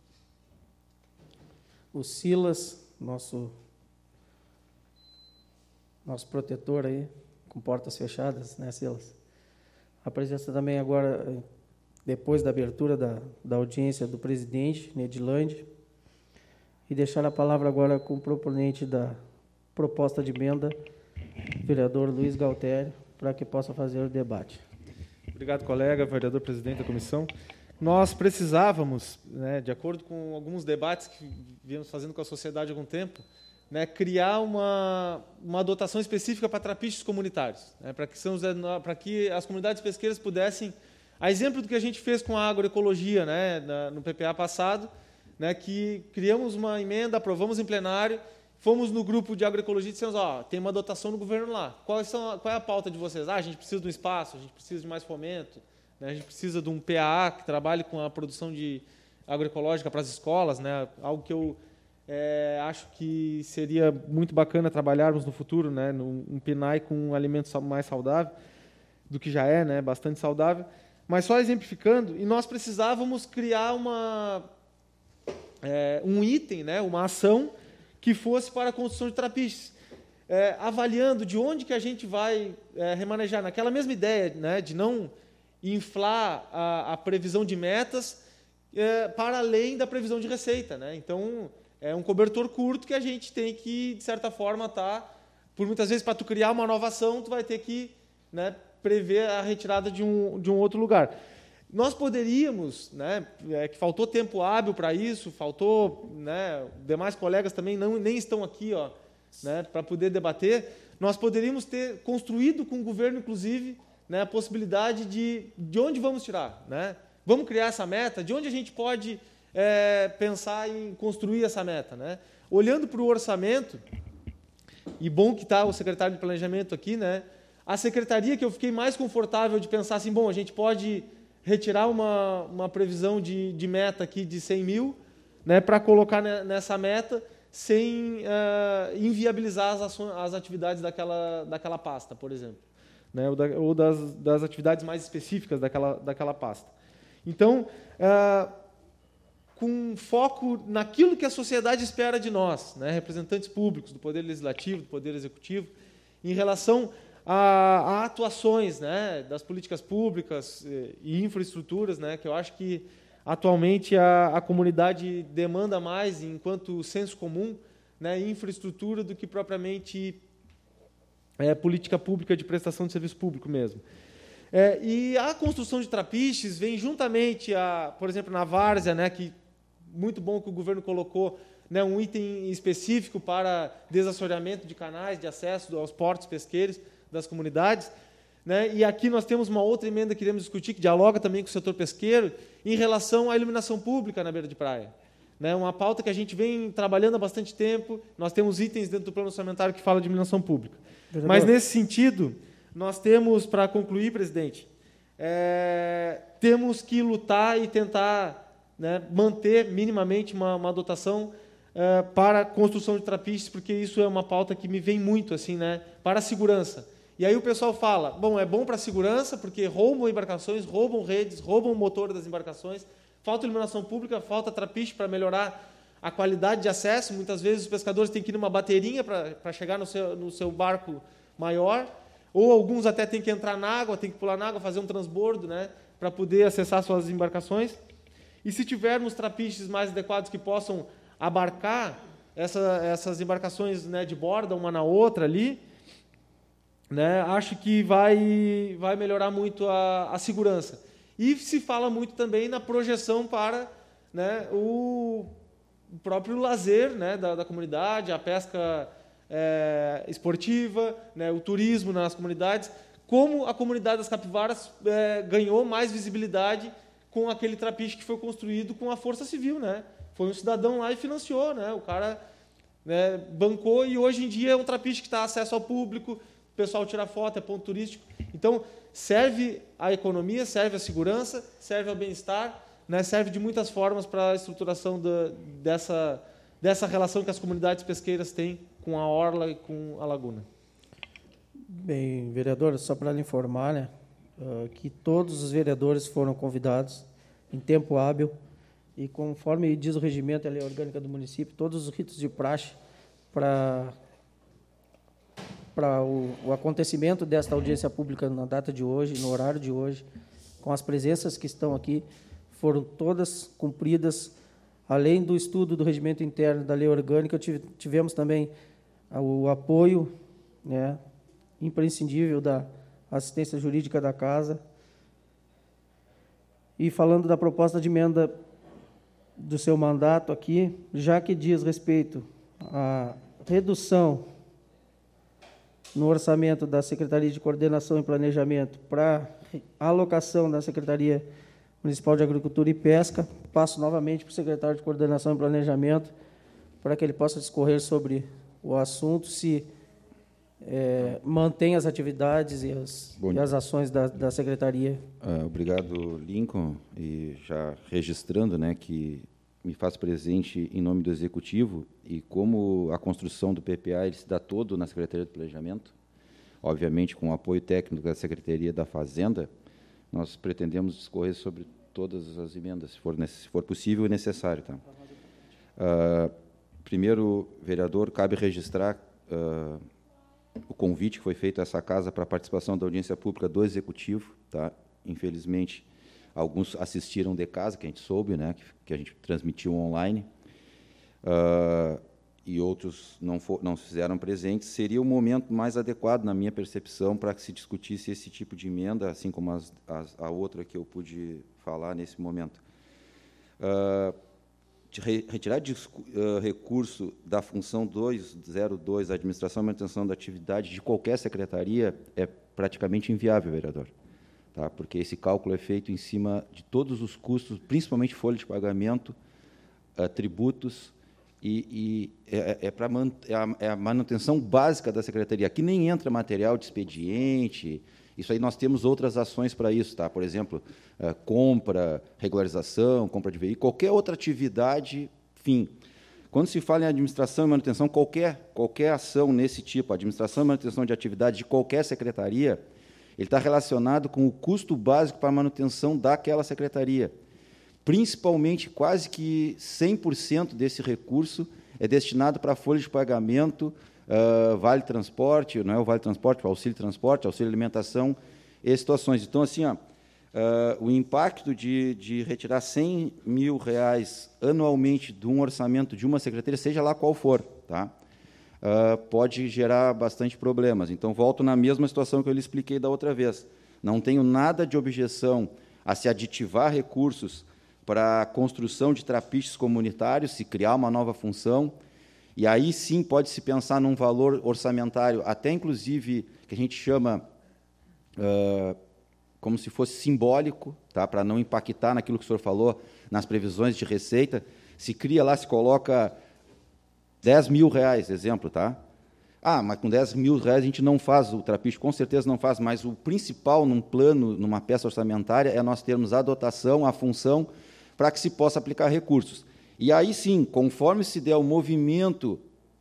o Silas, nosso, nosso protetor aí, com portas fechadas, né, Silas? A presença também agora, depois da abertura da, da audiência do presidente, Nedilande, e deixar a palavra agora com o proponente da proposta de emenda, vereador Luiz Galtério, para que possa fazer o debate. Obrigado, colega, vereador presidente da comissão. Nós precisávamos, né, de acordo com alguns debates que viemos fazendo com a sociedade há algum tempo, né, criar uma, uma dotação específica para trapiches comunitários, né, para que, são, para que as comunidades pesqueiras pudessem, a exemplo do que a gente fez com a agroecologia, né, na, no P P A passado, né, que criamos uma emenda, aprovamos em plenário, fomos no grupo de agroecologia e dissemos, ó, tem uma dotação do governo lá, qual, são, qual é a pauta de vocês? Ah, a gente precisa de um espaço, a gente precisa de mais fomento, né, a gente precisa de um P A A que trabalhe com a produção de agroecológica para as escolas, né, algo que eu é, acho que seria muito bacana trabalharmos no futuro, né, num, um P N A E com um alimento mais saudável do que já é, né, bastante saudável. Mas só exemplificando, e nós precisávamos criar uma, é, um item, né, uma ação que fosse para a construção de trapiches, é, avaliando de onde que a gente vai é, remanejar, naquela mesma ideia, né, de não inflar a, a previsão de metas é, para além da previsão de receita, né? Então, é um cobertor curto que a gente tem que, de certa forma, tá, por muitas vezes, para tu criar uma nova ação, tu vai ter que, né, prever a retirada de um, de um outro lugar. Nós poderíamos, né, é, que faltou tempo hábil para isso, faltou, né, demais colegas também não, nem estão aqui, ó, né, para poder debater, nós poderíamos ter construído com o governo, inclusive, né, a possibilidade de, de onde vamos tirar, né? Vamos criar essa meta, de onde a gente pode é, pensar em construir essa meta, né? Olhando para o orçamento, e bom que está o secretário de Planejamento aqui, né? A secretaria que eu fiquei mais confortável de pensar assim, bom, a gente pode retirar uma, uma previsão de, de meta aqui de cem mil, né, para colocar nessa meta sem uh, inviabilizar as, ações, as atividades daquela, daquela pasta, por exemplo, né, ou, da, ou das, das atividades mais específicas daquela, daquela pasta. Então, uh, com foco naquilo que a sociedade espera de nós, né, representantes públicos do Poder Legislativo, do Poder Executivo, em relação a, a atuações, né, das políticas públicas e infraestruturas, né, que eu acho que atualmente a, a comunidade demanda mais, enquanto senso comum, né, infraestrutura do que propriamente é, política pública de prestação de serviço público mesmo. É, e a construção de trapiches vem juntamente, a, por exemplo, na várzea, né, que muito bom que o governo colocou, né, um item específico para desassoreamento de canais de acesso aos portos pesqueiros das comunidades, né, e aqui nós temos uma outra emenda que queremos discutir, que dialoga também com o setor pesqueiro, em relação à iluminação pública na beira de praia. Né, uma pauta que a gente vem trabalhando há bastante tempo, nós temos itens dentro do plano orçamentário que fala de iluminação pública. Vereador. Mas, nesse sentido, nós temos, para concluir, presidente, é, temos que lutar e tentar, né, manter minimamente uma, uma dotação é, para a construção de trapiches, porque isso é uma pauta que me vem muito, assim, né, para a segurança. E aí o pessoal fala, bom, é bom para a segurança, porque roubam embarcações, roubam redes, roubam o motor das embarcações, falta iluminação pública, falta trapiche para melhorar a qualidade de acesso. Muitas vezes os pescadores têm que ir numa bateirinha para chegar no seu, no seu barco maior, ou alguns até têm que entrar na água, têm que pular na água, fazer um transbordo, né, para poder acessar suas embarcações. E se tivermos trapiches mais adequados que possam abarcar essa, essas embarcações, né, de borda, uma na outra ali, né, acho que vai, vai melhorar muito a, a segurança. E se fala muito também na projeção para, né, o próprio lazer, né, da, da comunidade, a pesca é, esportiva, né, o turismo nas comunidades, como a comunidade das capivaras é, ganhou mais visibilidade com aquele trapiche que foi construído com a Força Civil. Né? Foi um cidadão lá e financiou, né? O cara, né, bancou, e hoje em dia é um trapiche que está acesso ao público, o pessoal tira foto, é ponto turístico. Então, serve à economia, serve à segurança, serve ao bem-estar, né, serve de muitas formas para a estruturação da, dessa, dessa relação que as comunidades pesqueiras têm com a orla e com a laguna. Bem, vereador, só para lhe informar, né, uh, que todos os vereadores foram convidados em tempo hábil e, conforme diz o regimento e a lei orgânica do município, todos os ritos de praxe para... para o, o acontecimento desta audiência pública na data de hoje, no horário de hoje, com as presenças que estão aqui, foram todas cumpridas. Além do estudo do regimento interno da lei orgânica, tivemos também o apoio, né, imprescindível da assistência jurídica da Casa. E falando da proposta de emenda do seu mandato aqui, já que diz respeito à redução no orçamento da Secretaria de Coordenação e Planejamento para alocação da Secretaria Municipal de Agricultura e Pesca, passo novamente para o secretário de Coordenação e Planejamento para que ele possa discorrer sobre o assunto, se é, mantém as atividades e as, e as ações da, da Secretaria. Uh, obrigado, Lincoln, e já registrando, né, que me faz presente em nome do Executivo, e como a construção do P P A ele se dá todo na Secretaria de Planejamento, obviamente com o apoio técnico da Secretaria da Fazenda, nós pretendemos discorrer sobre todas as emendas, se for, se for possível e necessário. Tá? Uh, primeiro, vereador, cabe registrar uh, o convite que foi feito a essa Casa para a participação da audiência pública do Executivo. Tá? Infelizmente, alguns assistiram de casa, que a gente soube, né, que, que a gente transmitiu online, uh, e outros não, for, não fizeram presentes. Seria o momento mais adequado, na minha percepção, para que se discutisse esse tipo de emenda, assim como as, as, a outra que eu pude falar nesse momento. Uh, de re, retirar de, uh, recurso da função duzentos e dois, Administração e Manutenção da Atividade, de qualquer secretaria, é praticamente inviável, vereador. Tá? Porque esse cálculo é feito em cima de todos os custos, principalmente folha de pagamento, uh, tributos, e, e é, é, pra man, é, a, é a manutenção básica da secretaria. Aqui nem entra material de expediente, isso aí nós temos outras ações para isso, tá? Por exemplo, uh, compra, regularização, compra de veículo, qualquer outra atividade, fim. Quando se fala em administração e manutenção, qualquer, qualquer ação nesse tipo, administração e manutenção de atividade de qualquer secretaria, ele está relacionado com o custo básico para a manutenção daquela secretaria. Principalmente, quase que cem por cento desse recurso é destinado para folha de pagamento, uh, vale transporte, não é o vale transporte, o auxílio transporte, auxílio alimentação e situações. Então, assim, ó, uh, o impacto de, de retirar cem mil reais anualmente de um orçamento de uma secretaria, seja lá qual for, tá? Uh, pode gerar bastante problemas. Então, volto na mesma situação que eu lhe expliquei da outra vez. Não tenho nada de objeção a se aditivar recursos para a construção de trapiches comunitários, se criar uma nova função, e aí sim pode-se pensar num valor orçamentário, até inclusive, que a gente chama uh, como se fosse simbólico, tá, para não impactar naquilo que o senhor falou, nas previsões de receita, se cria lá, se coloca dez mil reais, exemplo, tá? Ah, mas com dez mil reais a gente não faz o trapiche, com certeza não faz, mas o principal num plano, numa peça orçamentária, é nós termos a dotação, a função, para que se possa aplicar recursos. E aí sim, conforme se der o movimento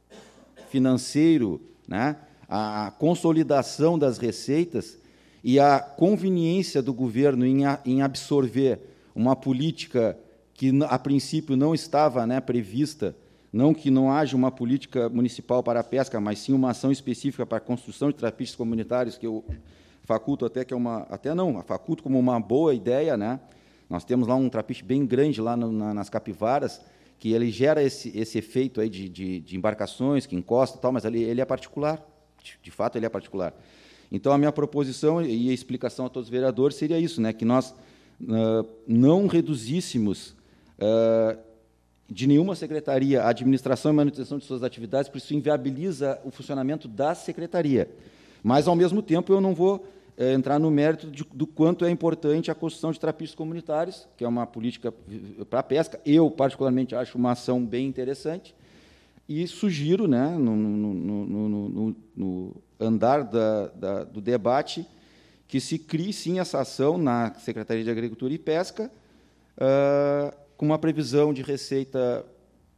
financeiro, né, a consolidação das receitas e a conveniência do governo em, a, em absorver uma política que, a princípio, não estava, né, prevista, não que não haja uma política municipal para a pesca, mas sim uma ação específica para a construção de trapiches comunitários, que eu faculto até que é uma, até não, faculto como uma boa ideia, né? Nós temos lá um trapiche bem grande lá no, na, nas capivaras, que ele gera esse, esse efeito aí de, de, de embarcações que encostam, tal, mas ali ele é particular, de, de fato ele é particular. Então a minha proposição e a explicação a todos os vereadores seria isso, né? Que nós uh, não reduzíssemos uh, de nenhuma secretaria a administração e manutenção de suas atividades, porque isso inviabiliza o funcionamento da secretaria. Mas, ao mesmo tempo, eu não vou é, entrar no mérito de, do quanto é importante a construção de trapiches comunitários, que é uma política para a pesca. Eu, particularmente, acho uma ação bem interessante e sugiro, né, no, no, no, no, no andar da, da, do debate, que se crie, sim, essa ação na Secretaria de Agricultura e Pesca, uh, com uma previsão de receita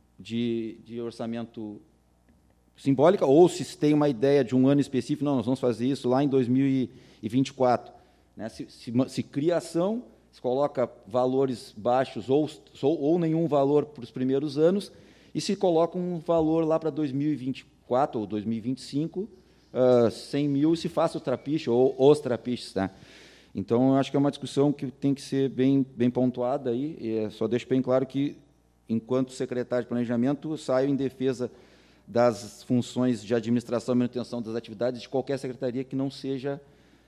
de, de orçamento simbólica, ou se tem uma ideia de um ano específico, não, nós vamos fazer isso lá em dois mil e vinte e quatro. Né? Se, se, se cria ação, se coloca valores baixos ou, ou nenhum valor para os primeiros anos, e se coloca um valor lá para dois mil e vinte e quatro ou dois mil e vinte e cinco, uh, cem mil, e se faça o trapiche, ou os trapiches, né? Então, eu acho que é uma discussão que tem que ser bem, bem pontuada aí, e só deixo bem claro que, enquanto secretário de Planejamento, saio em defesa das funções de administração e manutenção das atividades de qualquer secretaria que não seja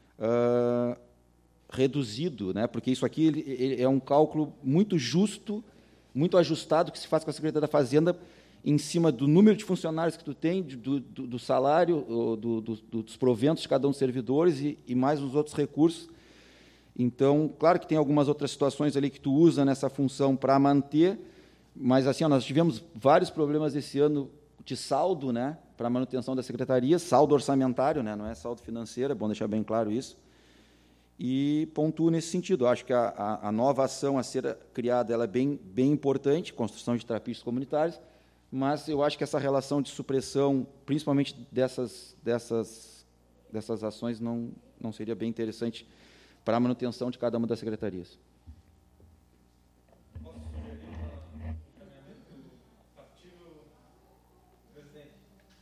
uh, reduzido, né? Porque isso aqui ele, ele é um cálculo muito justo, muito ajustado, que se faz com a Secretaria da Fazenda em cima do número de funcionários que tu tem, do, do, do salário, do, do, dos proventos de cada um dos servidores e, e mais os outros recursos. Então, claro que tem algumas outras situações ali que tu usa nessa função para manter, mas assim, ó, nós tivemos vários problemas esse ano de saldo, né, para a manutenção da secretaria, saldo orçamentário, né, não é saldo financeiro, é bom deixar bem claro isso. E pontuo nesse sentido. Acho que a, a, a nova ação a ser criada ela é bem, bem importante, construção de trapiches comunitários, mas eu acho que essa relação de supressão, principalmente dessas, dessas, dessas ações, não, não seria bem interessante para a manutenção de cada uma das secretarias. Posso sugerir um encaminhamento factível, presidente?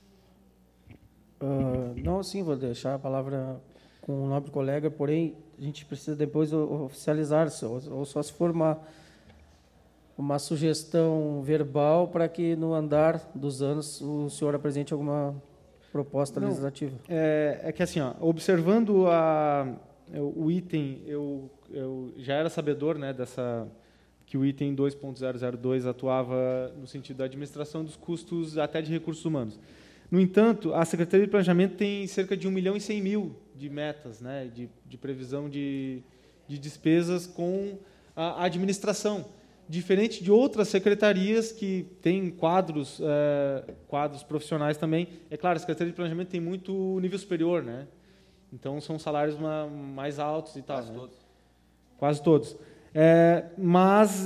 Uh, não, sim, vou deixar a palavra com o nobre colega, porém, a gente precisa depois oficializar, ou só se for uma, uma sugestão verbal para que, no andar dos anos, o senhor apresente alguma proposta não, legislativa. É, é que, assim, ó, observando a... o item, eu, eu já era sabedor, né, dessa, que o item dois ponto zero zero dois atuava no sentido da administração dos custos até de recursos humanos. No entanto, a Secretaria de Planejamento tem cerca de um milhão e cem mil de metas, né, de, de previsão de, de despesas com a administração, diferente de outras secretarias que têm quadros, é, quadros profissionais também. É claro, a Secretaria de Planejamento tem muito nível superior, né? Então, são salários uma, mais altos e tal. Quase né? todos. Quase todos. É, mas,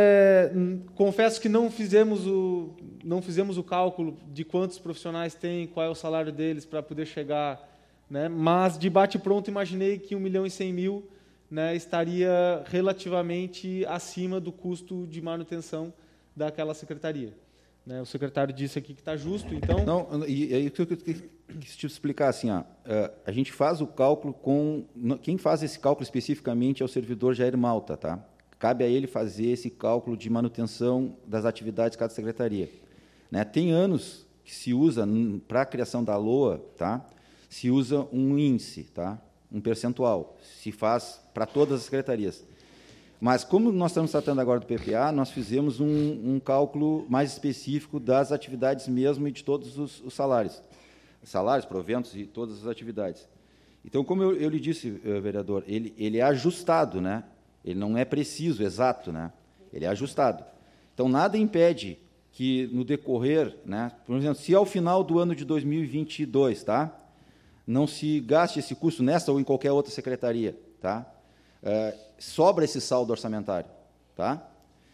é, confesso que não fizemos, o, não fizemos o cálculo de quantos profissionais tem, qual é o salário deles para poder chegar. Né? Mas, de bate-pronto, imaginei que um milhão e cem mil né, estaria relativamente acima do custo de manutenção daquela secretaria. Né? O secretário disse aqui que está justo, então... Não, e aí eu quis te explicar assim, ó, a gente faz o cálculo com... Quem faz esse cálculo especificamente é o servidor Jair Malta, tá? Cabe a ele fazer esse cálculo de manutenção das atividades de cada secretaria. Né? Tem anos que se usa, para a criação da LOA, tá? Se usa um índice, tá? Um percentual, se faz para todas as secretarias. Mas, como nós estamos tratando agora do P P A, nós fizemos um, um cálculo mais específico das atividades mesmo e de todos os, os salários. Salários, proventos e todas as atividades. Então, como eu, eu lhe disse, vereador, ele, ele é ajustado, né? Ele não é preciso, exato, né? Ele é ajustado. Então, nada impede que, no decorrer, né, por exemplo, se ao final do ano de dois mil e vinte e dois, tá, não se gaste esse custo nessa ou em qualquer outra secretaria, tá? É, sobra esse saldo orçamentário, tá?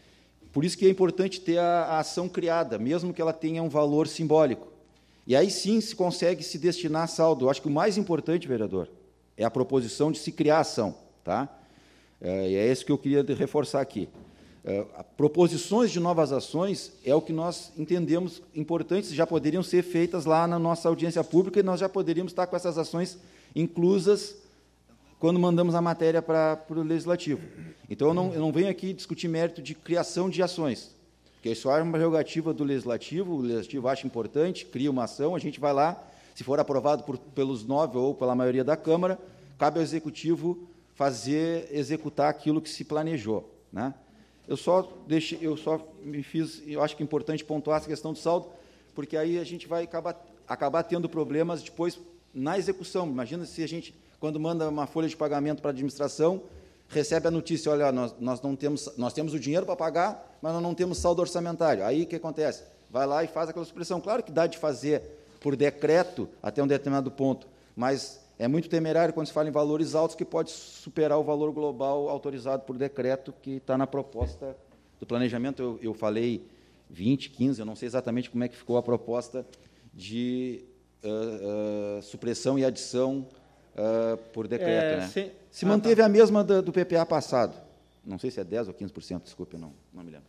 Por isso que é importante ter a, a ação criada, mesmo que ela tenha um valor simbólico. E aí sim se consegue se destinar a saldo. Eu acho que o mais importante, vereador, é a proposição de se criar ação, tá? É, e é isso que eu queria reforçar aqui. É, proposições de novas ações é o que nós entendemos importantes, já poderiam ser feitas lá na nossa audiência pública e nós já poderíamos estar com essas ações inclusas quando mandamos a matéria para, para o Legislativo. Então, eu não, eu não venho aqui discutir mérito de criação de ações, porque isso é uma prerrogativa do Legislativo, o Legislativo acha importante, cria uma ação, a gente vai lá, se for aprovado por, pelos nove ou pela maioria da Câmara, cabe ao Executivo fazer, executar aquilo que se planejou. Né? Eu só, deixei, eu só me fiz, eu acho que é importante pontuar essa questão do saldo, porque aí a gente vai acabar, acabar tendo problemas depois na execução. Imagina se a gente... quando manda uma folha de pagamento para a administração, recebe a notícia, olha, nós, nós, não temos, nós temos o dinheiro para pagar, mas nós não temos saldo orçamentário. Aí, o que acontece? Vai lá e faz aquela supressão. Claro que dá de fazer por decreto até um determinado ponto, mas é muito temerário quando se fala em valores altos que pode superar o valor global autorizado por decreto que está na proposta do planejamento. Eu, eu falei vinte, quinze, eu não sei exatamente como é que ficou a proposta de uh, uh, supressão e adição Uh, por decreto, é, né? Se, se ah, manteve tá. a mesma do, do P P A passado. Não sei se é dez ou quinze por cento, desculpe, não, não me lembro.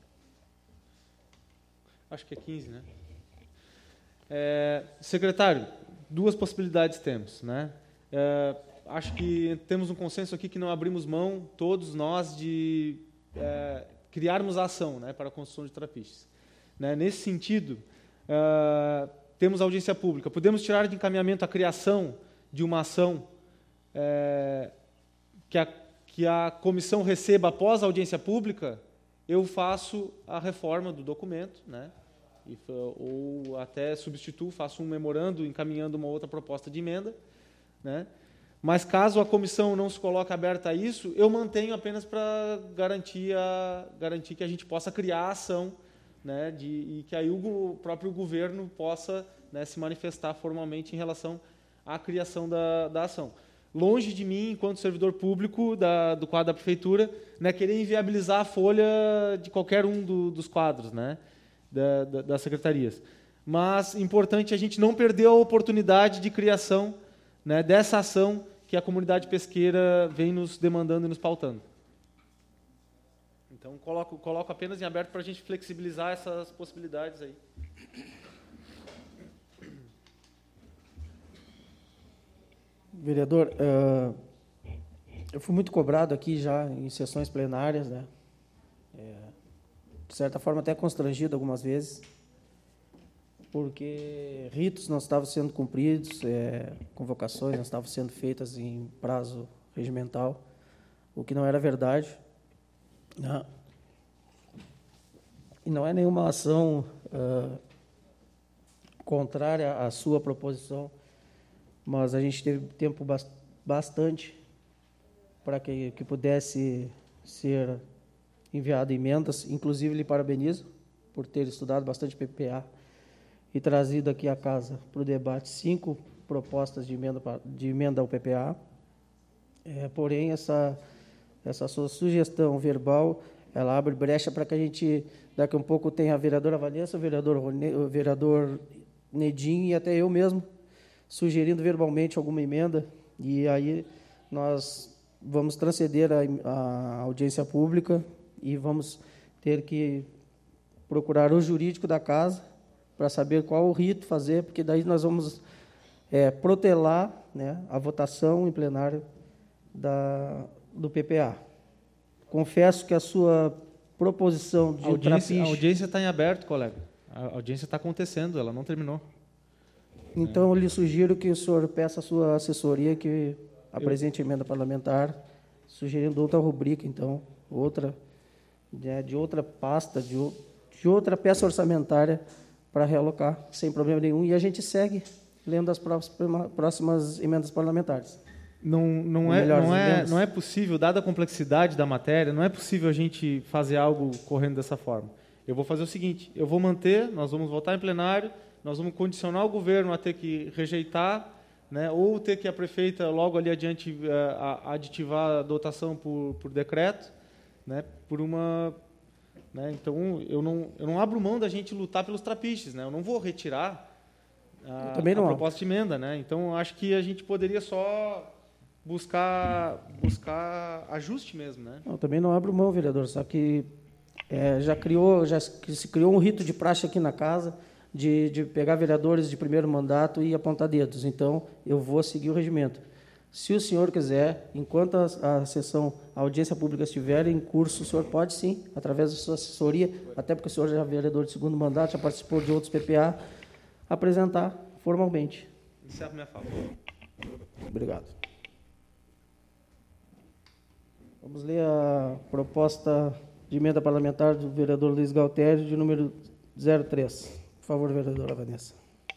Acho que é quinze, né? É, secretário, duas possibilidades temos, né? É, acho que temos um consenso aqui que não abrimos mão, todos nós, de é, criarmos a ação, né, para a construção de trapiches. Né? Nesse sentido, é, temos audiência pública. Podemos tirar de encaminhamento a criação de uma ação É, que, a, que a comissão receba após a audiência pública, eu faço a reforma do documento, né, e, ou até substituo, faço um memorando encaminhando uma outra proposta de emenda. Né, mas, caso a comissão não se coloque aberta a isso, eu mantenho apenas para garantir, a, garantir que a gente possa criar a ação, né, de, e que aí o, o próprio governo possa, né, se manifestar formalmente em relação à criação da, da ação. Longe de mim, enquanto servidor público da, do quadro da prefeitura, né, querer inviabilizar a folha de qualquer um do, dos quadros, né, da, da, das secretarias. Mas importante a gente não perder a oportunidade de criação, né, dessa ação que a comunidade pesqueira vem nos demandando e nos pautando. Então, coloco, coloco apenas em aberto para a gente flexibilizar essas possibilidades aí. Vereador, uh, eu fui muito cobrado aqui já em sessões plenárias, né? É, de certa forma até constrangido algumas vezes, porque ritos não estavam sendo cumpridos, é, convocações não estavam sendo feitas em prazo regimental, o que não era verdade. Não. E não é nenhuma ação uh, contrária à sua proposição, mas a gente teve tempo bastante para que, que pudesse ser enviado emendas. Inclusive, lhe parabenizo por ter estudado bastante P P A e trazido aqui à casa para o debate cinco propostas de emenda, de emenda ao P P A. É, porém, essa, essa sua sugestão verbal, ela abre brecha para que a gente, daqui a um pouco, tenha a vereadora Vanessa, o vereador, Rone, o vereador Nedim e até eu mesmo, sugerindo verbalmente alguma emenda, e aí nós vamos transcender a, a audiência pública e vamos ter que procurar o jurídico da casa para saber qual o rito fazer, porque daí nós vamos é, protelar, né, a votação em plenário da, do P P A. Confesso que a sua proposição de a audiência, trapiche... A audiência está em aberto, colega. A audiência está acontecendo, ela não terminou. Então, eu lhe sugiro que o senhor peça à sua assessoria que apresente a emenda parlamentar, sugerindo outra rubrica, então, outra, né, de outra pasta, de, de outra peça orçamentária para realocar, sem problema nenhum, e a gente segue lendo as próximas, próximas emendas parlamentares. Não, não, é, não, é, não é possível, dada a complexidade da matéria, não é possível a gente fazer algo correndo dessa forma. Eu vou fazer o seguinte, eu vou manter, nós vamos votar em plenário, nós vamos condicionar o governo a ter que rejeitar, né, ou ter que a prefeita logo ali adiante a, a aditivar a dotação por, por decreto, né, por uma... Né, então, eu não, eu não abro mão da gente lutar pelos trapiches, né, eu não vou retirar a, a proposta de emenda. Né, então, acho que a gente poderia só buscar, buscar ajuste mesmo. Né. Eu também não abro mão, vereador, só que é, já, criou, já se criou um rito de praxe aqui na casa, De, de pegar vereadores de primeiro mandato e apontar dedos. Então, eu vou seguir o regimento. Se o senhor quiser, enquanto a, a sessão, a audiência pública estiver em curso, o senhor pode sim, através da sua assessoria, até porque o senhor já é vereador de segundo mandato, já participou de outros P P A, apresentar formalmente. Encerro minha fala. Obrigado. Vamos ler a proposta de emenda parlamentar do vereador Luiz Galtério, de número zero três. Por favor, vereadora Vanessa.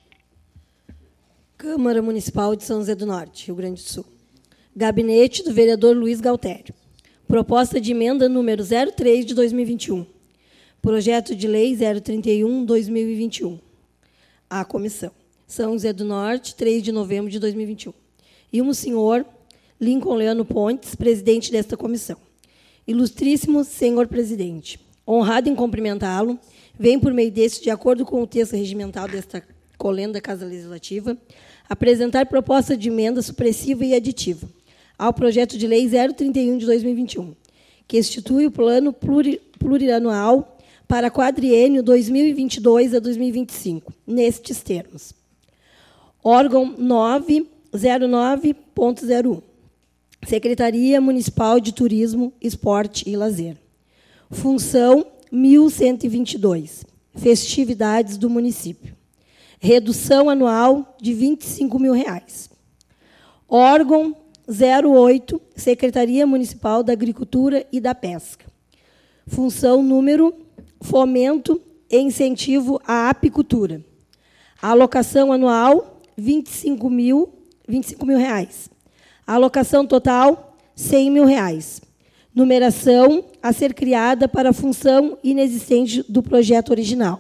Câmara Municipal de São José do Norte, Rio Grande do Sul. Gabinete do vereador Luiz Galtério. Proposta de emenda número zero três de dois mil e vinte e um. Projeto de lei zero trinta e um de dois mil e vinte e um. A comissão. São José do Norte, três de novembro de dois mil e vinte e um. E um senhor Lincoln Leano Pontes, presidente desta comissão. Ilustríssimo senhor presidente, honrado em cumprimentá-lo, vem, por meio deste, de acordo com o texto regimental desta colenda Casa Legislativa, apresentar proposta de emenda supressiva e aditiva ao projeto de lei zero trinta e um de dois mil e vinte e um, que institui o plano pluri, plurianual para quadriênio dois mil e vinte e dois a dois mil e vinte e cinco, nestes termos. Órgão nove zero nove ponto zero um. Secretaria Municipal de Turismo, Esporte e Lazer. Função mil cento e vinte e dois. Festividades do município. Redução anual de vinte e cinco mil reais. Órgão zero oito, Secretaria Municipal da Agricultura e da Pesca. Função número fomento e incentivo à apicultura. Alocação anual vinte e cinco mil, vinte e cinco mil reais. Alocação total cem mil reais. Numeração a ser criada para a função inexistente do projeto original.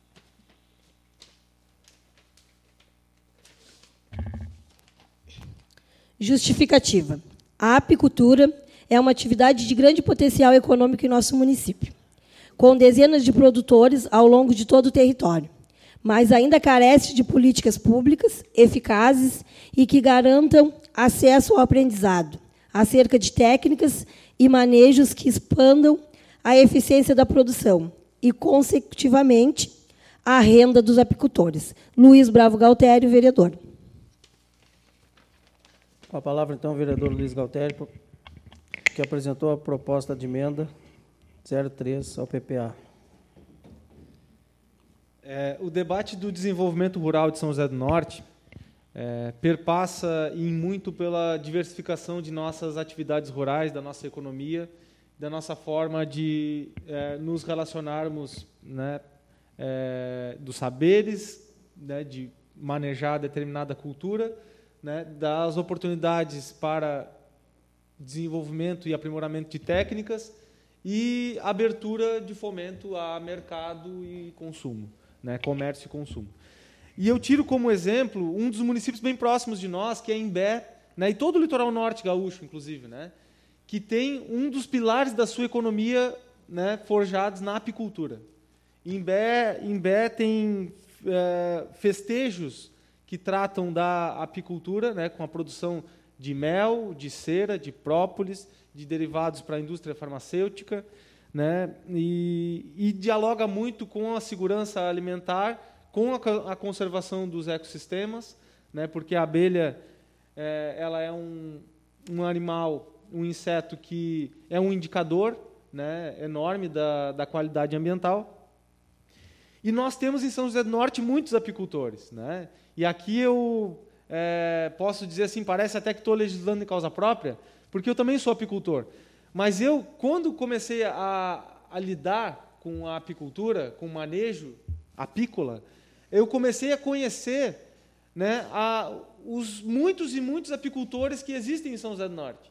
Justificativa. A apicultura é uma atividade de grande potencial econômico em nosso município, com dezenas de produtores ao longo de todo o território, mas ainda carece de políticas públicas eficazes e que garantam acesso ao aprendizado, acerca de técnicas e manejos que expandam a eficiência da produção e, consecutivamente, a renda dos apicultores. Luiz Bravo Galtério, vereador. Com a palavra, então, o vereador Luiz Galtério, que apresentou a proposta de emenda zero três ao P P A. É, o debate do desenvolvimento rural de São José do Norte é, perpassa em muito pela diversificação de nossas atividades rurais, da nossa economia, da nossa forma de é, nos relacionarmos, né, é, dos saberes né, de manejar determinada cultura, né, das oportunidades para desenvolvimento e aprimoramento de técnicas e abertura de fomento a mercado e consumo, né, comércio e consumo. E eu tiro como exemplo um dos municípios bem próximos de nós, que é Imbé, né, e todo o litoral norte gaúcho, inclusive, né, que tem um dos pilares da sua economia, né, forjados na apicultura. Imbé, Imbé tem é, festejos que tratam da apicultura, né, com a produção de mel, de cera, de própolis, de derivados para a indústria farmacêutica, né, e, e dialoga muito com a segurança alimentar, com a, a conservação dos ecossistemas, né, porque a abelha é, ela é um, um animal, um inseto que é um indicador, né, enorme da, da qualidade ambiental. E nós temos em São José do Norte muitos apicultores, né? E aqui eu é, posso dizer assim, parece até que estou legislando em causa própria, porque eu também sou apicultor. Mas eu, quando comecei a, a lidar com a apicultura, com o manejo apícola, eu comecei a conhecer, né, a, os muitos e muitos apicultores que existem em São José do Norte,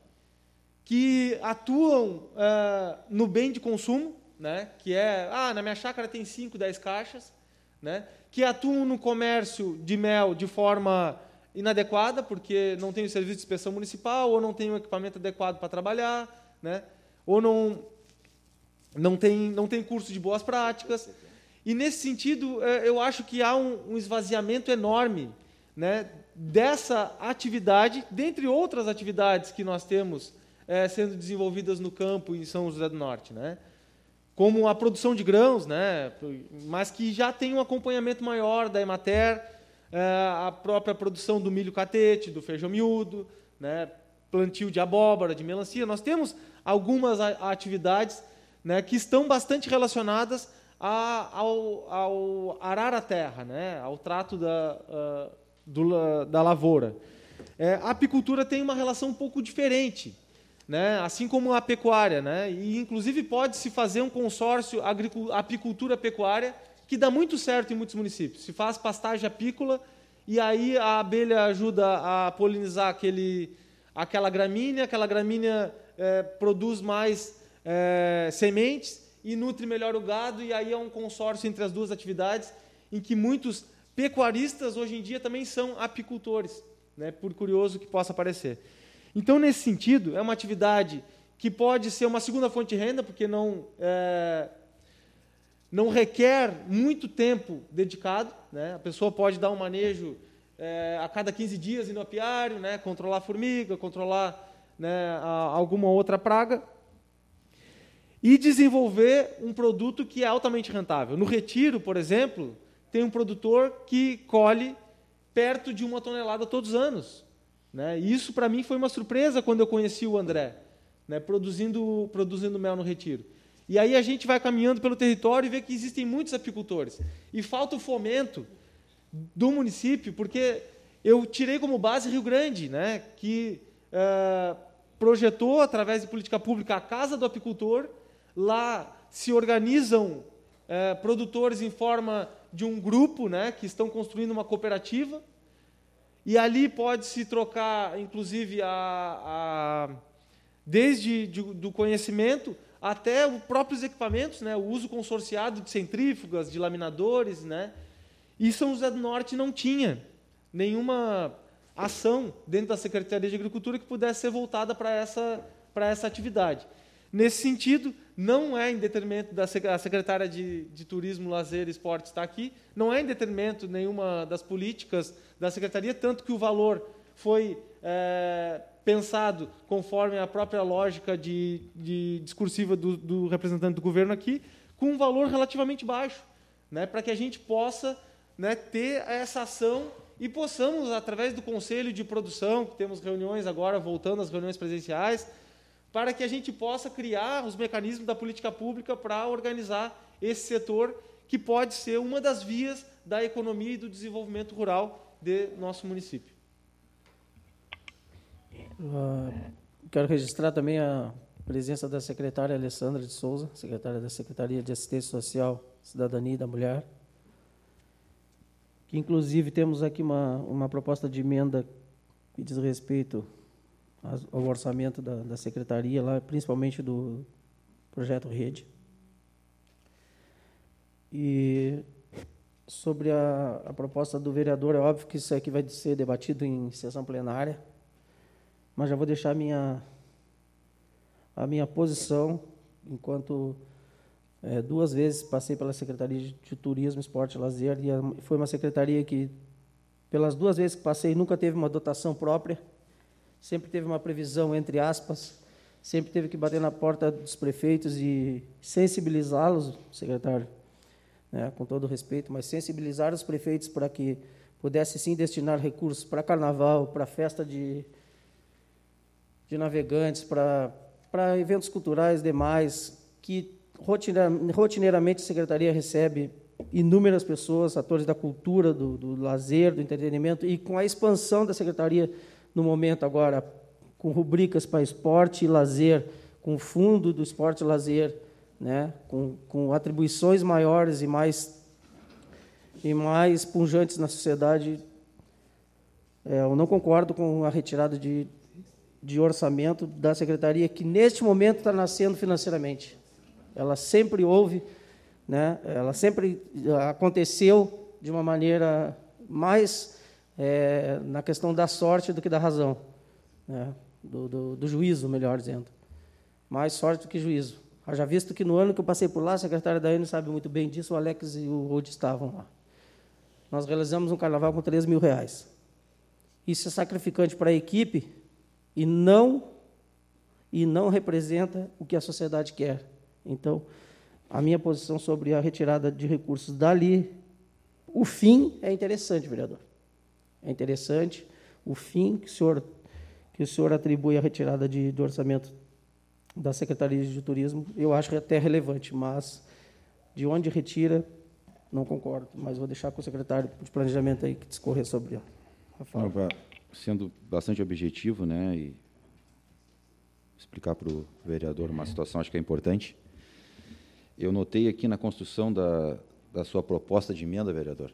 que atuam uh, no bem de consumo, né, que é, ah, na minha chácara tem cinco, dez caixas, né, que atuam no comércio de mel de forma inadequada, porque não tem o serviço de inspeção municipal, ou não tem o equipamento adequado para trabalhar, né, ou não, não, tem, não tem curso de boas práticas. E, nesse sentido, eu acho que há um, um esvaziamento enorme, né, dessa atividade, dentre outras atividades que nós temos é, sendo desenvolvidas no campo em São José do Norte, né, como a produção de grãos, né, mas que já tem um acompanhamento maior da Emater, é, a própria produção do milho catete, do feijão miúdo, né, plantio de abóbora, de melancia. Nós temos algumas atividades, né, que estão bastante relacionadas a, ao, ao arar a terra, né, ao trato da, uh, do, da lavoura. É, a apicultura tem uma relação um pouco diferente, né, assim como a pecuária, né, e inclusive pode-se fazer um consórcio apicultura-pecuária que dá muito certo em muitos municípios. Se faz pastagem apícola e aí a abelha ajuda a polinizar aquele, aquela gramínea, aquela gramínea é, produz mais é, sementes e nutre melhor o gado, e aí é um consórcio entre as duas atividades, em que muitos pecuaristas hoje em dia também são apicultores, né, por curioso que possa parecer. Então, nesse sentido, é uma atividade que pode ser uma segunda fonte de renda, porque não, é, não requer muito tempo dedicado, né? A pessoa pode dar um manejo é, a cada quinze dias no apiário, né? Controlar a formiga, controlar, né, a, alguma outra praga, e desenvolver um produto que é altamente rentável. No Retiro, por exemplo, tem um produtor que colhe perto de uma tonelada todos os anos. Né? E isso, para mim, foi uma surpresa quando eu conheci o André, né, produzindo, produzindo mel no Retiro. E aí a gente vai caminhando pelo território e vê que existem muitos apicultores. E falta o fomento do município, porque eu tirei como base Rio Grande, né, que uh, projetou, através de política pública, a Casa do Apicultor. Lá se organizam uh, produtores em forma de um grupo, né, que estão construindo uma cooperativa. E ali pode-se trocar, inclusive, a, a, desde de, do conhecimento até os próprios equipamentos, né, o uso consorciado de centrífugas, de laminadores. Né, e São José do Norte não tinha nenhuma ação dentro da Secretaria de Agricultura que pudesse ser voltada para essa, para essa atividade. Nesse sentido, não é em detrimento da a secretária de, de Turismo, Lazer e Esporte está aqui, não é em detrimento nenhuma das políticas da Secretaria, tanto que o valor foi é, pensado conforme a própria lógica de, de discursiva do, do representante do governo aqui, com um valor relativamente baixo, né, para que a gente possa, né, ter essa ação e possamos, através do Conselho de Produção, que temos reuniões agora, voltando às reuniões presenciais, para que a gente possa criar os mecanismos da política pública para organizar esse setor, que pode ser uma das vias da economia e do desenvolvimento rural de nosso município. Uh, quero registrar também a presença da secretária Alessandra de Souza, secretária da Secretaria de Assistência Social, Cidadania e da Mulher. que inclusive temos aqui uma, uma proposta de emenda que diz respeito ao orçamento da, da secretaria, lá, principalmente do projeto Rede. E sobre a, a proposta do vereador, é óbvio que isso aqui vai ser debatido em sessão plenária, mas já vou deixar a minha, a minha posição, enquanto é, duas vezes passei pela Secretaria de Turismo, Esporte e Lazer, e a, foi uma secretaria que, pelas duas vezes que passei, nunca teve uma dotação própria, sempre teve uma previsão, entre aspas, sempre teve que bater na porta dos prefeitos e sensibilizá-los, secretário, né, com todo respeito, mas sensibilizar os prefeitos para que pudesse, sim, destinar recursos para carnaval, para festa de, de navegantes, para, para eventos culturais demais, que rotineiramente a secretaria recebe inúmeras pessoas, atores da cultura, do, do lazer, do entretenimento, e com a expansão da secretaria no momento agora, com rubricas para esporte e lazer, com fundo do esporte e lazer, né, com, com atribuições maiores e mais, e mais punjantes na sociedade, é, eu não concordo com a retirada de, de orçamento da secretaria, que neste momento está nascendo financeiramente. Ela sempre houve, né, ela sempre aconteceu de uma maneira mais é, na questão da sorte do que da razão, né, do, do, do juízo, melhor dizendo. Mais sorte do que juízo. Já visto que no ano que eu passei por lá, a secretária da Daiane sabe muito bem disso, o Alex e o Rode estavam lá. Nós realizamos um carnaval com três mil reais. Isso é sacrificante para a equipe e não, e não representa o que a sociedade quer. Então, a minha posição sobre a retirada de recursos dali, o fim é interessante, vereador. É interessante o fim que o senhor, que o senhor atribui à retirada de, do orçamento da Secretaria de Turismo, eu acho até relevante, mas de onde retira, não concordo. Mas vou deixar com o secretário de Planejamento aí que discorrer sobre a fala. Não, sendo bastante objetivo, né, e explicar para o vereador uma situação, acho que é importante. Eu notei aqui na construção da, da sua proposta de emenda, vereador,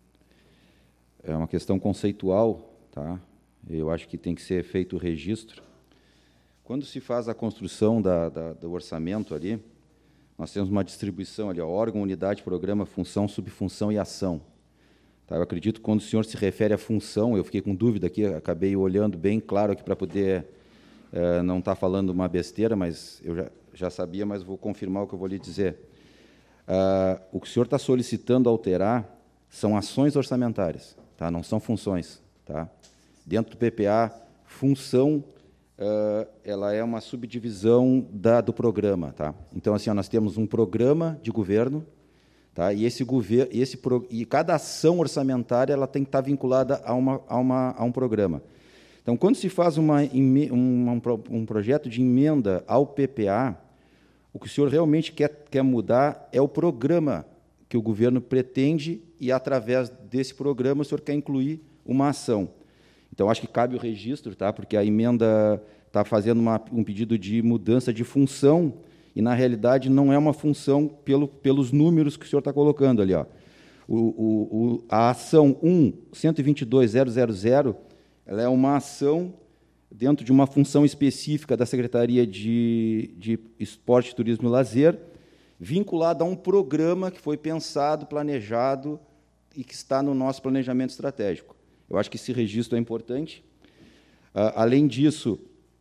é uma questão conceitual, tá? Eu acho que tem que ser feito o registro. Quando se faz a construção da, da, do orçamento ali, nós temos uma distribuição ali, ó, órgão, unidade, programa, função, subfunção e ação. Tá? Eu acredito que quando o senhor se refere à função, eu fiquei com dúvida aqui, acabei olhando bem claro aqui para poder eh, não estar tá falando uma besteira, mas eu já, já sabia, mas vou confirmar o que eu vou lhe dizer. Ah, o que o senhor está solicitando alterar são ações orçamentárias, tá? Não são funções. Tá? Dentro do P P A, função... Uh, ela é uma subdivisão da, do programa, tá? Então, assim, ó, nós temos um programa de governo, tá? E esse governo, esse pro, e cada ação orçamentária ela tem que estar vinculada a uma, a uma, a um programa. Então, quando se faz uma, um, um, um projeto de emenda ao P P A, o que o senhor realmente quer, quer mudar é o programa que o governo pretende e, através desse programa, o senhor quer incluir uma ação. Então, acho que cabe o registro, tá? Porque a emenda está fazendo uma, um pedido de mudança de função e, na realidade, não é uma função pelo, pelos números que o senhor está colocando ali. Ó. O, o, o, a ação um, cento e vinte e dois mil, ela é uma ação dentro de uma função específica da Secretaria de, de Esporte, Turismo e Lazer, vinculada a um programa que foi pensado, planejado e que está no nosso planejamento estratégico. Eu acho que esse registro é importante. Uh, além disso,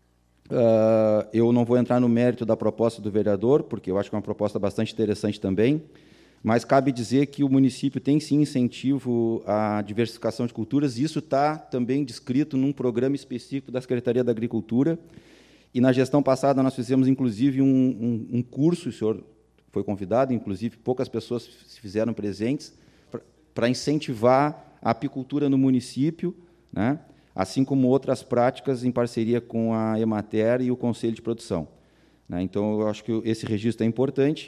uh, eu não vou entrar no mérito da proposta do vereador, porque eu acho que é uma proposta bastante interessante também, mas cabe dizer que o município tem, sim, incentivo à diversificação de culturas, e isso está também descrito num programa específico da Secretaria da Agricultura, e na gestão passada nós fizemos, inclusive, um, um, um curso, o senhor foi convidado, inclusive poucas pessoas se fizeram presentes, para incentivar a apicultura no município, né, assim como outras práticas em parceria com a Emater e o Conselho de Produção. Né. Então, eu acho que esse registro é importante.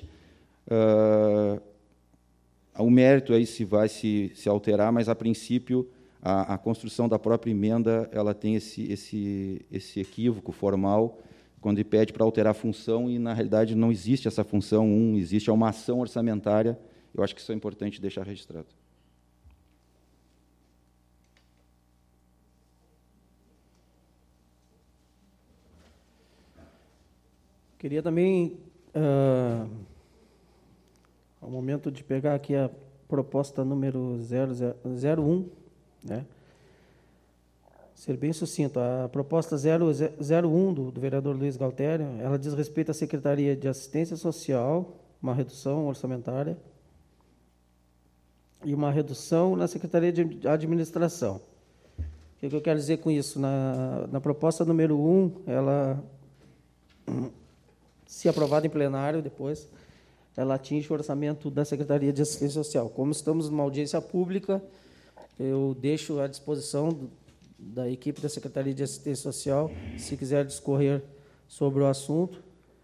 Uh, o mérito aí se vai se, se alterar, mas, a princípio, a, a construção da própria emenda ela tem esse, esse, esse equívoco formal, quando ele pede para alterar a função, e, na realidade, não existe essa função um, existe uma ação orçamentária. Eu acho que isso é importante deixar registrado. Queria também, uh, ao momento de pegar aqui a proposta número zero um, né? Ser bem sucinto. A proposta zero um do, do vereador Luiz Galtério, ela diz respeito à Secretaria de Assistência Social, uma redução orçamentária, e uma redução na Secretaria de Administração. O que, que eu quero dizer com isso? Na, na proposta número um, ela, se aprovada em plenário depois, ela atinge o orçamento da Secretaria de Assistência Social. Como estamos numa audiência pública, eu deixo à disposição do, da equipe da Secretaria de Assistência Social, se quiser discorrer sobre o assunto.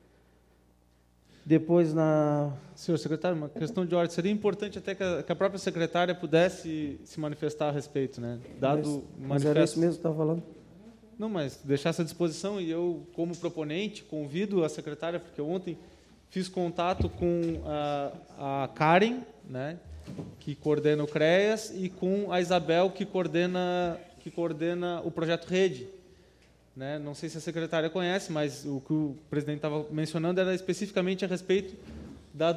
Depois, na... Senhor secretário, uma questão de ordem. Seria importante até que a, que a própria secretária pudesse se manifestar a respeito, né? Dado mas, mas era isso mesmo que estava falando? Não, mas deixasse à disposição, e eu, como proponente, convido a secretária, porque ontem fiz contato com a, a Karen, né, que coordena o CREAS, e com a Isabel, que coordena, que coordena o Projeto Rede. Né? Não sei se a secretária conhece, mas o que o presidente estava mencionando era especificamente a respeito da,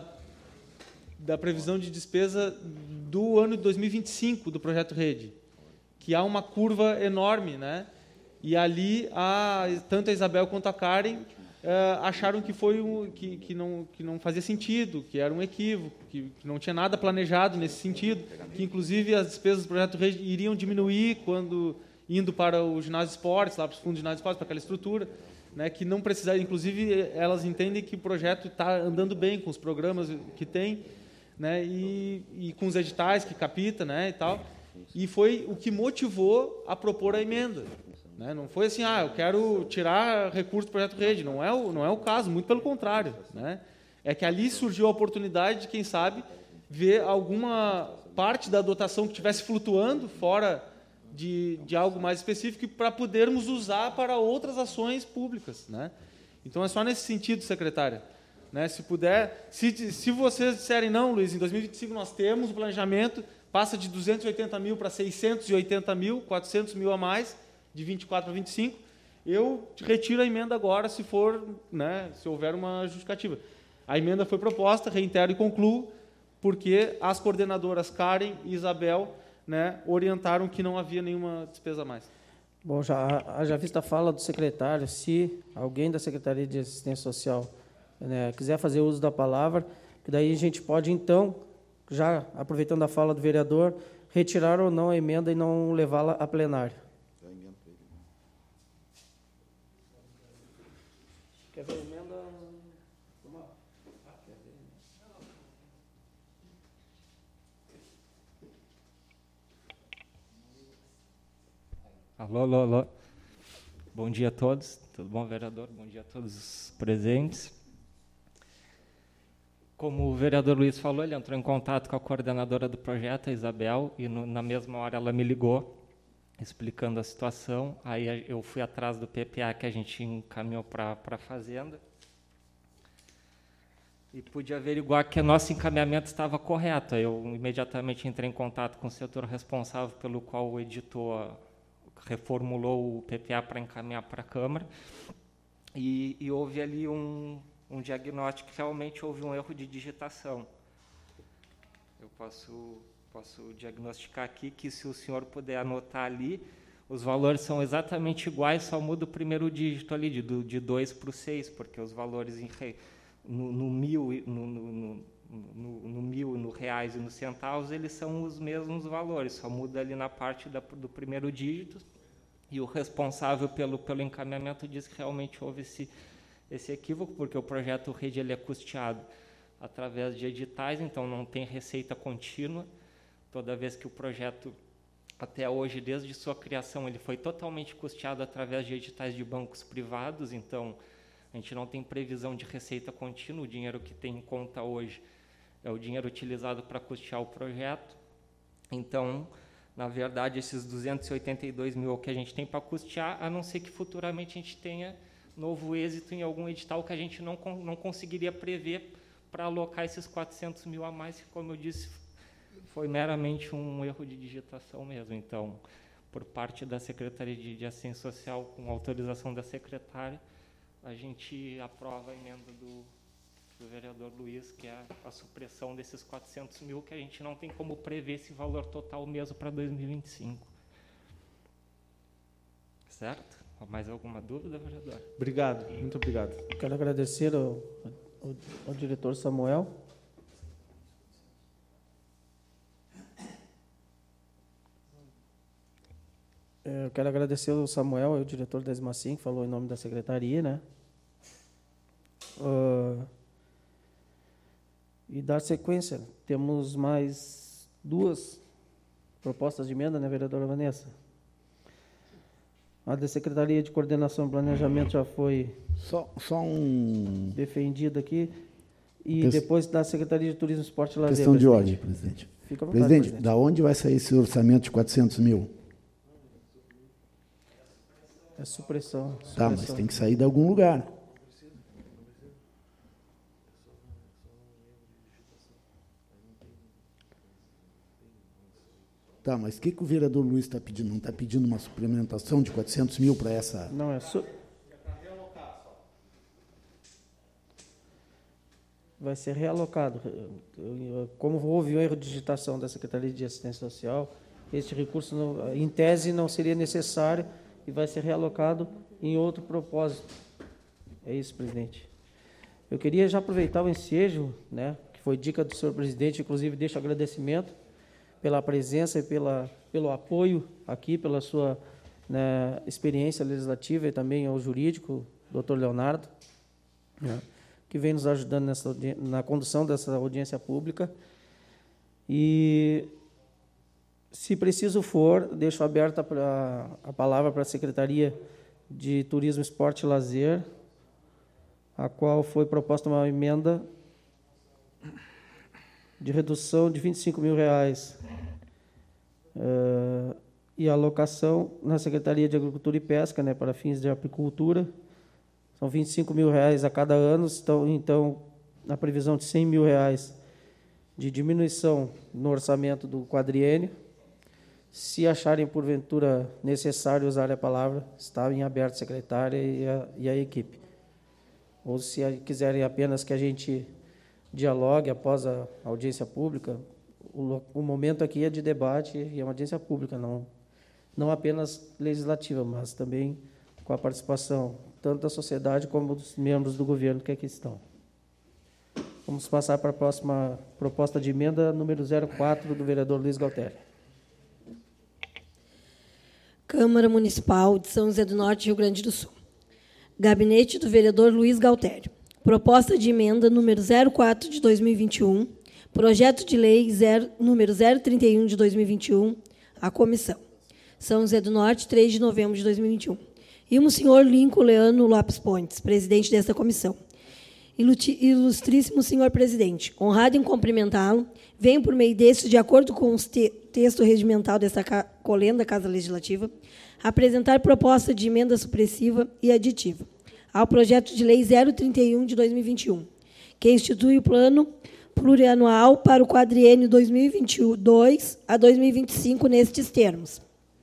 da previsão de despesa do ano de dois mil e vinte e cinco do Projeto Rede, que há uma curva enorme, né? E ali a, tanto a Isabel quanto a Karen uh, acharam que, foi um, que, que, não, que não fazia sentido, que era um equívoco, que, que não tinha nada planejado nesse sentido, que inclusive as despesas do Projeto Rede iriam diminuir quando... indo para o ginásio de esportes, lá para os fundos de ginásio de esportes, para aquela estrutura, né, que não precisaria, inclusive, elas entendem que o projeto está andando bem com os programas que tem, né, e, e com os editais que capita, né, e tal, e foi o que motivou a propor a emenda. Né, não foi assim, ah, eu quero tirar recurso do Projeto Rede, não é o, não é o caso, muito pelo contrário. Né, é que ali surgiu a oportunidade de, quem sabe, ver alguma parte da dotação que estivesse flutuando fora De, de algo mais específico para podermos usar para outras ações públicas. Né? Então, é só nesse sentido, secretária. Né? Se puder, se, se vocês disserem, não, Luiz, em dois mil e vinte e cinco nós temos o planejamento, passa de duzentos e oitenta mil para seiscentos e oitenta mil, quatrocentos mil a mais, de vinte e quatro para vinte e cinco, eu retiro a emenda agora, se for, né, se houver uma justificativa. A emenda foi proposta, reitero e concluo, porque as coordenadoras Karen e Isabel, né, orientaram que não havia nenhuma despesa a mais. Bom, já, já vista a fala do secretário, se alguém da Secretaria de Assistência Social, né, quiser fazer uso da palavra, que daí a gente pode, então, já aproveitando a fala do vereador, retirar ou não a emenda e não levá-la a plenário. Quer ver a emenda? Alô, alô, alô. Bom dia a todos. Tudo bom, vereador? Bom dia a todos os presentes. Como o vereador Luiz falou, ele entrou em contato com a coordenadora do projeto, a Isabel, e no, na mesma hora ela me ligou, explicando a situação. Aí eu fui atrás do P P A que a gente encaminhou para a Fazenda. E pude averiguar que o nosso encaminhamento estava correto. Aí eu imediatamente entrei em contato com o setor responsável pelo qual o editor reformulou o P P A para encaminhar para a Câmara, e, e houve ali um, um diagnóstico que realmente houve um erro de digitação. Eu posso, posso diagnosticar aqui que, se o senhor puder anotar ali, os valores são exatamente iguais, só muda o primeiro dígito ali, de, de dois para o seis, porque os valores em, no, no mil, no, no, no, no, no mil, no reais e nos centavos, eles são os mesmos valores, só muda ali na parte da, do primeiro dígito, e o responsável pelo, pelo encaminhamento diz que realmente houve esse, esse equívoco, porque o projeto Rede ele é custeado através de editais, então não tem receita contínua, toda vez que o projeto, até hoje, desde sua criação, ele foi totalmente custeado através de editais de bancos privados, então a gente não tem previsão de receita contínua, o dinheiro que tem em conta hoje é o dinheiro utilizado para custear o projeto. Então, na verdade, esses duzentos e oitenta e dois mil que a gente tem para custear, a não ser que futuramente a gente tenha novo êxito em algum edital que a gente não, não conseguiria prever para alocar esses quatrocentos mil a mais, que, como eu disse, foi meramente um erro de digitação mesmo. Então, por parte da Secretaria de, de Assistência Social, com autorização da secretária, a gente aprova a emenda do, do vereador Luiz, que é a supressão desses quatrocentos mil, que a gente não tem como prever esse valor total mesmo para dois mil e vinte e cinco. Certo? Mais alguma dúvida, vereador? Obrigado, muito obrigado. Quero agradecer ao, ao, ao diretor Samuel. Eu quero agradecer ao Samuel, o diretor da ESMACIM, que falou em nome da secretaria, né? Uh, e dar sequência. Temos mais duas propostas de emenda, né, vereadora Vanessa? A da Secretaria de Coordenação e Planejamento já foi Só, só um... defendida aqui. E Quest... depois da Secretaria de Turismo, Esporte e Lazer. Questão de presidente. ordem, presidente. Fica à vontade, Presidente, presidente, da onde vai sair esse orçamento de quatrocentos mil? É supressão. supressão. Tá, mas tem que sair de algum lugar. Tá, mas o que, que o vereador Luiz está pedindo? Não está pedindo uma suplementação de quatrocentos mil para essa... Não, é... Su... Vai ser realocado. Como houve um erro de digitação da Secretaria de Assistência Social, este recurso, não, em tese, não seria necessário e vai ser realocado em outro propósito. É isso, presidente. Eu queria já aproveitar o ensejo, né, que foi dica do senhor presidente, inclusive deixo agradecimento pela presença e pela, pelo apoio aqui, pela sua, né, experiência legislativa e também ao jurídico, doutor Leonardo, né, que vem nos ajudando nessa, na condução dessa audiência pública. E, se preciso for, deixo aberta pra, a palavra para a Secretaria de Turismo, Esporte e Lazer, a qual foi proposta uma emenda de redução de vinte e cinco mil reais uh, e alocação na Secretaria de Agricultura e Pesca, né, para fins de apicultura. São vinte e cinco mil reais a cada ano, então, então, na previsão de cem mil reais de diminuição no orçamento do quadriênio. Se acharem, porventura, necessário usar a palavra, está em aberto a secretária e a, e a equipe. Ou se quiserem apenas que a gente dialogue após a audiência pública, o, o momento aqui é de debate e é uma audiência pública, não, não apenas legislativa, mas também com a participação tanto da sociedade como dos membros do governo que aqui estão. Vamos passar para a próxima proposta de emenda, número zero quatro, do vereador Luiz Galtério. Câmara Municipal de São José do Norte, Rio Grande do Sul. Gabinete do vereador Luiz Galtério. Proposta de emenda número zero quatro de dois mil e vinte e um, projeto de lei zero, número zero trinta e um de dois mil e vinte e um, a comissão. São José do Norte, três de novembro de dois mil e vinte e um. E o senhor Lincoln Leano Lopes Pontes, presidente desta comissão. Ilustríssimo senhor presidente, honrado em cumprimentá-lo, venho por meio deste, de acordo com o te texto regimental desta ca colenda Casa Legislativa, apresentar proposta de emenda supressiva e aditiva ao projeto de lei zero trinta e um de dois mil e vinte e um, que institui o plano plurianual para o quadriênio dois mil e vinte e dois a dois mil e vinte e cinco nestes termos.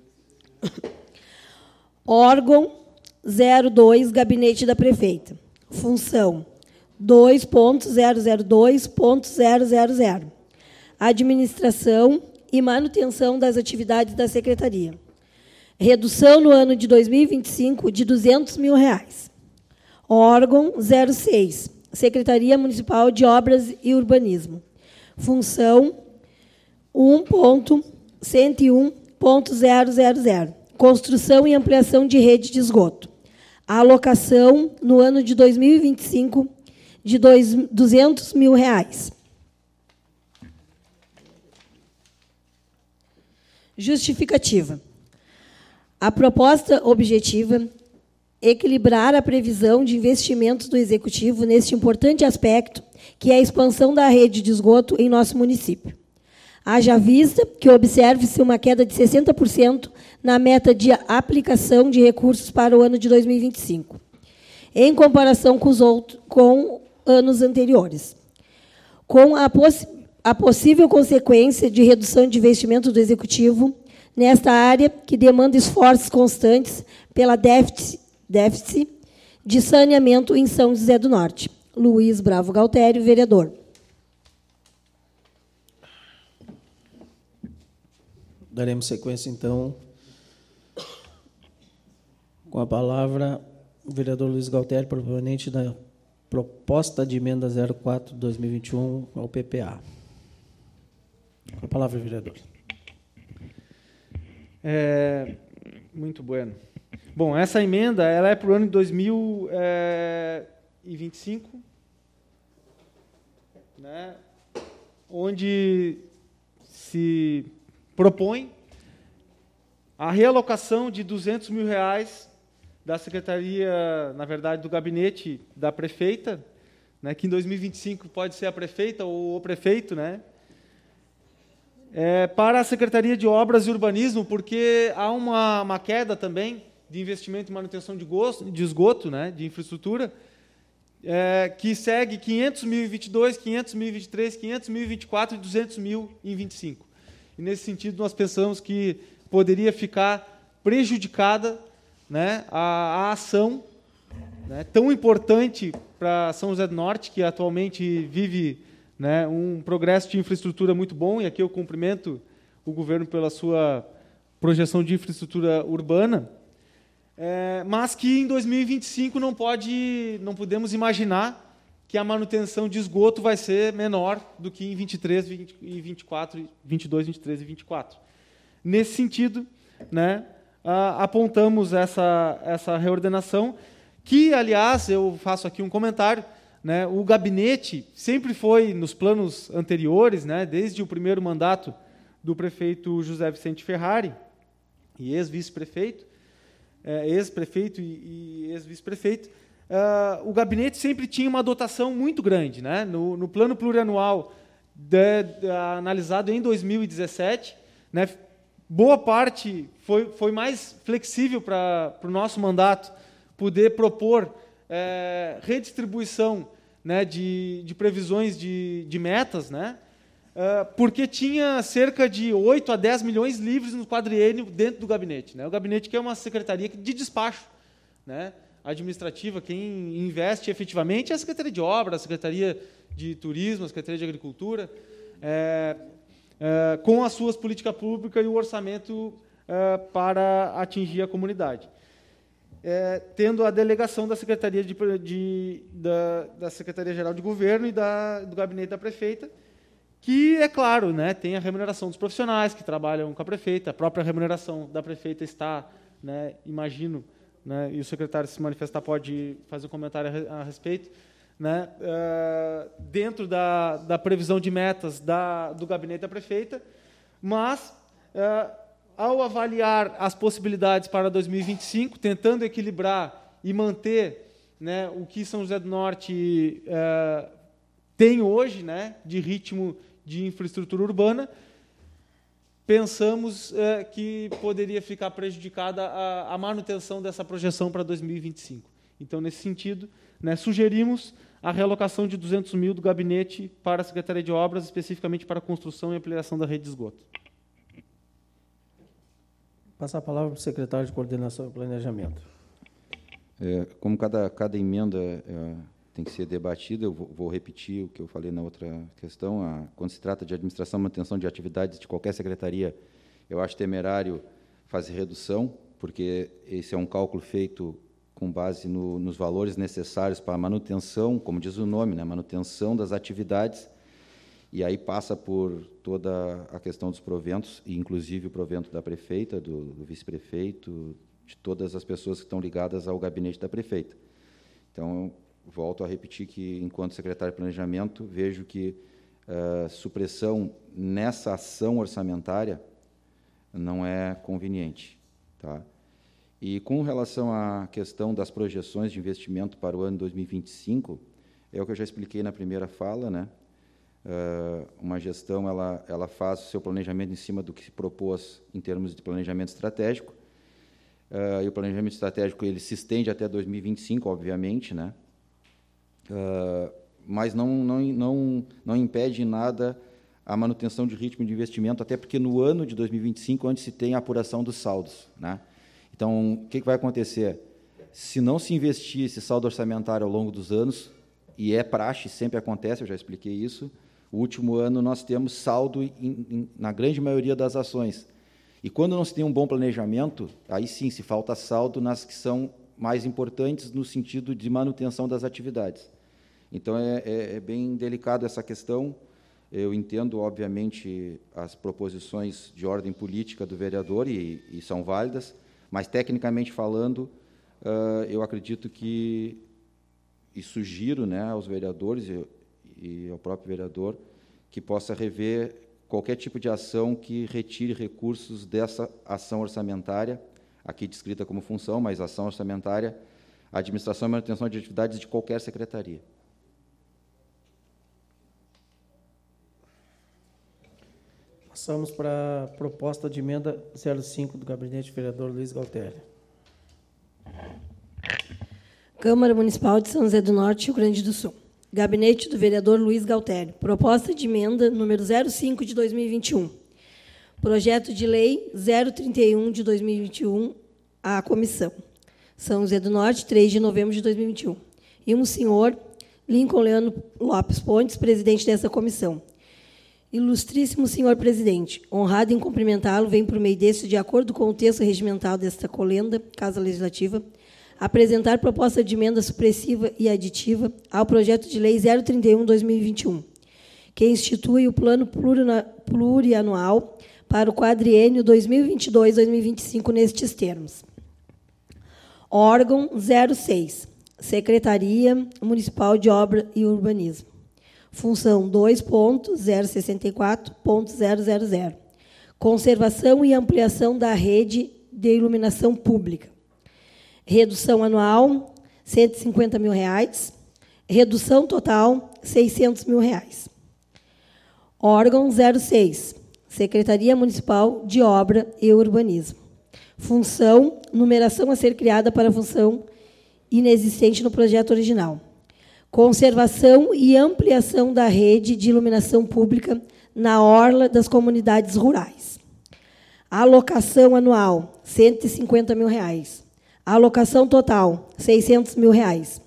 Órgão zero dois, Gabinete da Prefeita. Função dois ponto zero zero dois ponto zero zero zero. Administração e manutenção das atividades da Secretaria. Redução no ano de dois mil e vinte e cinco de duzentos mil reais. Órgão zero seis, Secretaria Municipal de Obras e Urbanismo. Função um ponto cento e um ponto zero zero zero. Construção e ampliação de rede de esgoto. A alocação no ano de dois mil e vinte e cinco de duzentos mil reais. Justificativa. A proposta objetiva equilibrar a previsão de investimentos do Executivo neste importante aspecto, que é a expansão da rede de esgoto em nosso município. Haja vista que observe-se uma queda de sessenta por cento na meta de aplicação de recursos para o ano de dois mil e vinte e cinco, em comparação com os outros, com anos anteriores. Com a, poss a possível consequência de redução de investimento do Executivo nesta área, que demanda esforços constantes pela déficit, déficit de saneamento em São José do Norte. Luiz Bravo Galtério, vereador. Daremos sequência, então, com a palavra o vereador Luiz Galtério, proponente da proposta de emenda zero quatro barra dois mil e vinte e um ao P P A. Com a palavra, vereador. É, muito bueno. Bom, essa emenda ela é para o ano de dois mil e vinte e cinco, né, onde se propõe a realocação de duzentos mil reais da secretaria, na verdade, do gabinete da prefeita, né, que em dois mil e vinte e cinco pode ser a prefeita ou o prefeito, né, é, para a Secretaria de Obras e Urbanismo, porque há uma, uma queda também de investimento em manutenção de, gosto, de esgoto, né, de infraestrutura, é, que segue quinhentos mil em vinte e dois, quinhentos mil em vinte e três, quinhentos mil em vinte e quatro e duzentos mil em vinte e cinco. E, nesse sentido, nós pensamos que poderia ficar prejudicada, né, a, a ação, né, tão importante para São José do Norte, que atualmente vive, né, um progresso de infraestrutura muito bom, e aqui eu cumprimento o governo pela sua projeção de infraestrutura urbana, é, mas que em dois mil e vinte e cinco não, pode, não podemos imaginar que a manutenção de esgoto vai ser menor do que em vinte e três, vinte e vinte e quatro, vinte e dois, vinte e três e vinte e quatro. Nesse sentido, né, apontamos essa, essa reordenação, que, aliás, eu faço aqui um comentário, né, o gabinete sempre foi, nos planos anteriores, né, desde o primeiro mandato do prefeito José Vicente Ferrari, e ex-vice-prefeito, é, ex-prefeito e, e ex-vice-prefeito, uh, o gabinete sempre tinha uma dotação muito grande, né, no, no plano plurianual de, de, analisado em dois mil e dezessete, né, boa parte foi, foi mais flexível para o nosso mandato poder propor é, redistribuição, né, de, de previsões de, de metas, né, é, porque tinha cerca de oito a dez milhões livres no quadriênio dentro do gabinete. Né, o gabinete que é uma secretaria de despacho, né, administrativa, quem investe efetivamente é a Secretaria de Obras, a Secretaria de Turismo, a Secretaria de Agricultura, é, é, com as suas políticas públicas e o orçamento é, para atingir a comunidade. É, tendo a delegação da Secretaria de, de, da, da Secretaria-Geral de Governo e da, do Gabinete da Prefeita, que, é claro, né, tem a remuneração dos profissionais que trabalham com a prefeita, a própria remuneração da prefeita está, né, imagino, né, e o secretário, se manifestar, pode fazer um comentário a, a respeito, né, uh, dentro da, da previsão de metas da, do Gabinete da Prefeita, mas, uh, ao avaliar as possibilidades para dois mil e vinte e cinco, tentando equilibrar e manter, né, o que São José do Norte uh, tem hoje, né, de ritmo de infraestrutura urbana, pensamos uh, que poderia ficar prejudicada a, a manutenção dessa projeção para dois mil e vinte e cinco. Então, nesse sentido, né, sugerimos a realocação de duzentos mil do gabinete para a Secretaria de Obras, especificamente para a construção e ampliação da rede de esgoto. Passar a palavra para o secretário de Coordenação e Planejamento. É, como cada, cada emenda é, tem que ser debatida, eu vou, vou repetir o que eu falei na outra questão. A, quando se trata de administração e manutenção de atividades de qualquer secretaria, eu acho temerário fazer redução, porque esse é um cálculo feito com base no, nos valores necessários para a manutenção, como diz o nome, né, manutenção das atividades, e aí passa por toda a questão dos proventos, e inclusive o provento da prefeita, do, do vice-prefeito, de todas as pessoas que estão ligadas ao gabinete da prefeita. Então, eu volto a repetir que, enquanto secretário de Planejamento, vejo que uh, supressão nessa ação orçamentária não é conveniente. Tá? E, com relação à questão das projeções de investimento para o ano dois mil e vinte e cinco, é o que eu já expliquei na primeira fala, né? Uh, uma gestão ela, ela faz o seu planejamento em cima do que se propôs em termos de planejamento estratégico, uh, e o planejamento estratégico ele se estende até dois mil e vinte e cinco, obviamente, né? Uh, mas não, não, não, não impede em nada a manutenção de ritmo de investimento, até porque no ano de dois mil e vinte e cinco, onde se tem a apuração dos saldos, né? Então, o que, que vai acontecer? se não se investir esse saldo orçamentário ao longo dos anos, e é praxe, sempre acontece, eu já expliquei isso, o último ano nós temos saldo em, em, na grande maioria das ações. E quando não se tem um bom planejamento, aí sim se falta saldo nas que são mais importantes no sentido de manutenção das atividades. Então, é, é, é bem delicado essa questão. Eu entendo, obviamente, as proposições de ordem política do vereador, e, e são válidas, mas, tecnicamente falando, uh, eu acredito que, e sugiro, né, aos vereadores e, e ao próprio vereador, que possa rever qualquer tipo de ação que retire recursos dessa ação orçamentária, aqui descrita como função, mas ação orçamentária, administração e manutenção de atividades de qualquer secretaria. Passamos para a proposta de emenda zero cinco do gabinete do vereador Luiz Galtério. Câmara Municipal de São José do Norte, Rio Grande do Sul. Gabinete do vereador Luiz Galtério. Proposta de emenda número zero cinco de dois mil e vinte e um. Projeto de lei zero trinta e um de dois mil e vinte e um à comissão. São José do Norte, três de novembro de dois mil e vinte e um. E um senhor Lincoln Leandro Lopes Pontes, presidente dessa comissão. Ilustríssimo senhor presidente, honrado em cumprimentá-lo, vem por meio deste, de acordo com o texto regimental desta colenda, Casa Legislativa, apresentar proposta de emenda supressiva e aditiva ao projeto de lei zero trinta e um de dois mil e vinte e um, que institui o plano plurianual para o quadriênio dois mil e vinte e dois a dois mil e vinte e cinco nestes termos. Órgão zero seis, Secretaria Municipal de Obra e Urbanismo. Função dois ponto zero sessenta e quatro ponto zero zero zero. Conservação e ampliação da rede de iluminação pública. Redução anual, cento e cinquenta mil reais. Redução total, seiscentos mil reais. Órgão zero seis, Secretaria Municipal de Obra e Urbanismo. Função, numeração a ser criada para a função inexistente no projeto original. Conservação e ampliação da rede de iluminação pública na orla das comunidades rurais. Alocação anual, cento e cinquenta mil reais. Alocação total, seiscentos mil reais.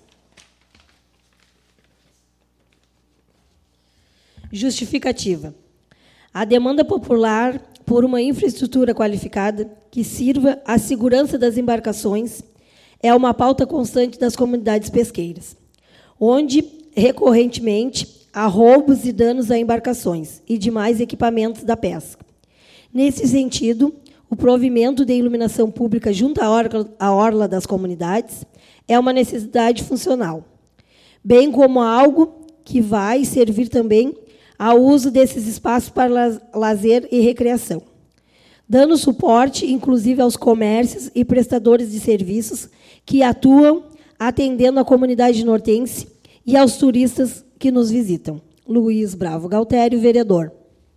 Justificativa. A demanda popular por uma infraestrutura qualificada que sirva à segurança das embarcações é uma pauta constante das comunidades pesqueiras, onde, recorrentemente, há roubos e danos a embarcações e demais equipamentos da pesca. Nesse sentido, o provimento de iluminação pública junto à orla, à orla das comunidades é uma necessidade funcional, bem como algo que vai servir também ao uso desses espaços para lazer e recreação, dando suporte, inclusive, aos comércios e prestadores de serviços que atuam atendendo a comunidade nortense e aos turistas que nos visitam. Luiz Bravo Galtério, vereador.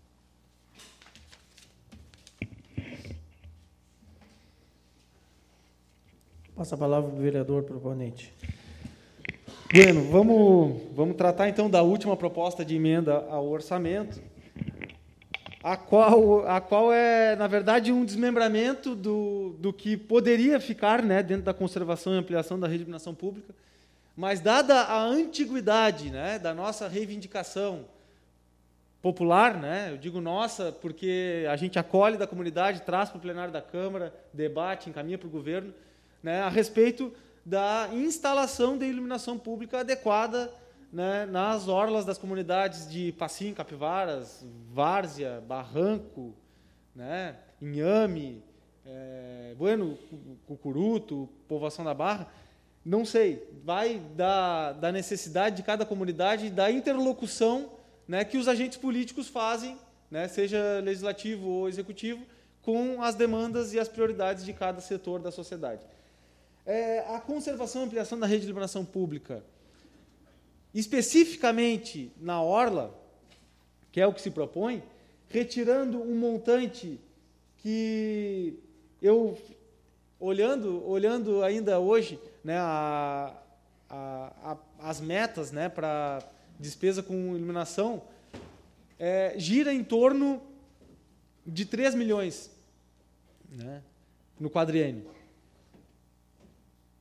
Passa a palavra para o vereador proponente. Bueno, vamos, vamos tratar, então, da última proposta de emenda ao orçamento, a qual, a qual é, na verdade, um desmembramento do, do que poderia ficar, né, dentro da conservação e ampliação da rede de iluminação pública, mas, dada a antiguidade, né, da nossa reivindicação popular, né, eu digo nossa, porque a gente acolhe da comunidade, traz para o plenário da Câmara, debate, encaminha para o governo, né, a respeito da instalação de iluminação pública adequada, né, nas orlas das comunidades de Passinho, Capivaras, Várzea, Barranco, né, Inhame, é, Bueno, Cucuruto, Povoação da Barra. Não sei, vai da, da necessidade de cada comunidade, da interlocução, né, que os agentes políticos fazem, né, seja legislativo ou executivo, com as demandas e as prioridades de cada setor da sociedade. É, a conservação e ampliação da rede de iluminação pública, especificamente na orla, que é o que se propõe, retirando um montante que eu, olhando, olhando ainda hoje, né, a, a, a, as metas, né, para despesa com iluminação, é, gira em torno de três milhões, né, no quadriênio.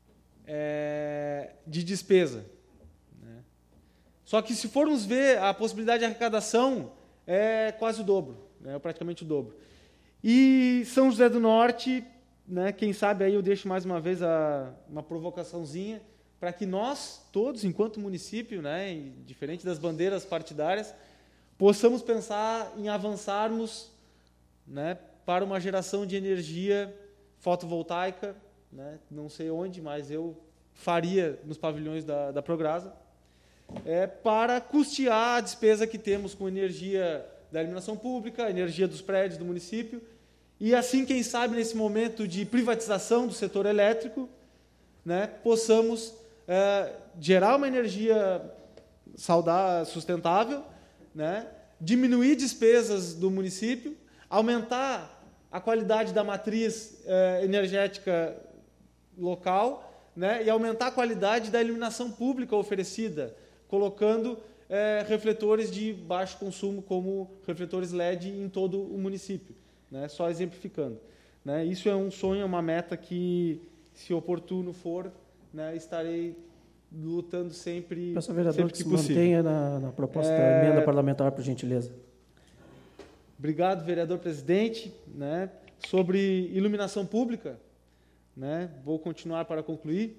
é, de despesa. Né? Só que, se formos ver, a possibilidade de arrecadação é quase o dobro, né? Praticamente o dobro. E São José do Norte, né, quem sabe aí eu deixo mais uma vez a, uma provocaçãozinha, para que nós, todos, enquanto município, né, diferente das bandeiras partidárias, possamos pensar em avançarmos, né, para uma geração de energia fotovoltaica, né, não sei onde, mas eu faria nos pavilhões da, da Prograsa, é, para custear a despesa que temos com energia da iluminação pública, energia dos prédios do município, e assim, quem sabe, nesse momento de privatização do setor elétrico, né, possamos é, gerar uma energia saudável, sustentável, né, diminuir despesas do município, aumentar a qualidade da matriz é, energética local, né, e aumentar a qualidade da iluminação pública oferecida, colocando é, refletores de baixo consumo, como refletores L E D em todo o município, né, só exemplificando. Né, isso é um sonho, é uma meta que, se oportuno for, né, estarei lutando sempre, Peço ao vereador sempre que que se possível. mantenha na, na proposta É... da emenda parlamentar, por gentileza. Obrigado, vereador presidente. Né, sobre iluminação pública, né, vou continuar para concluir.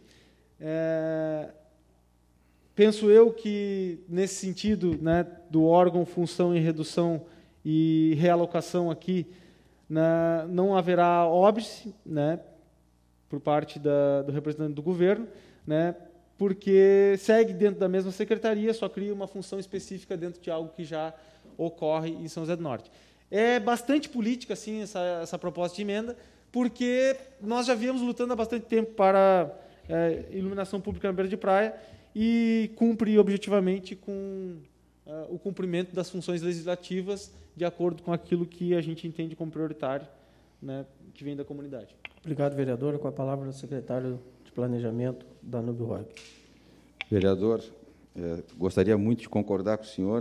É, penso eu que, nesse sentido, né, do órgão, função e redução e realocação aqui, né, não haverá óbice, né, por parte da, do representante do governo, né, porque segue dentro da mesma secretaria, só cria uma função específica dentro de algo que já ocorre em São José do Norte. É bastante política, assim, essa, essa proposta de emenda, porque nós já viemos lutando há bastante tempo para é, iluminação pública na beira de praia e cumpre objetivamente com é, o cumprimento das funções legislativas de acordo com aquilo que a gente entende como prioritário, né, que vem da comunidade. Obrigado, vereador. Com a palavra o secretário de Planejamento, Danúbio Rog. Vereador, eh, gostaria muito de concordar com o senhor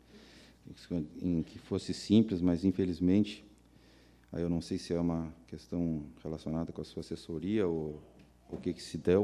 em que fosse simples, mas, infelizmente, aí eu não sei se é uma questão relacionada com a sua assessoria ou o que, que se deu.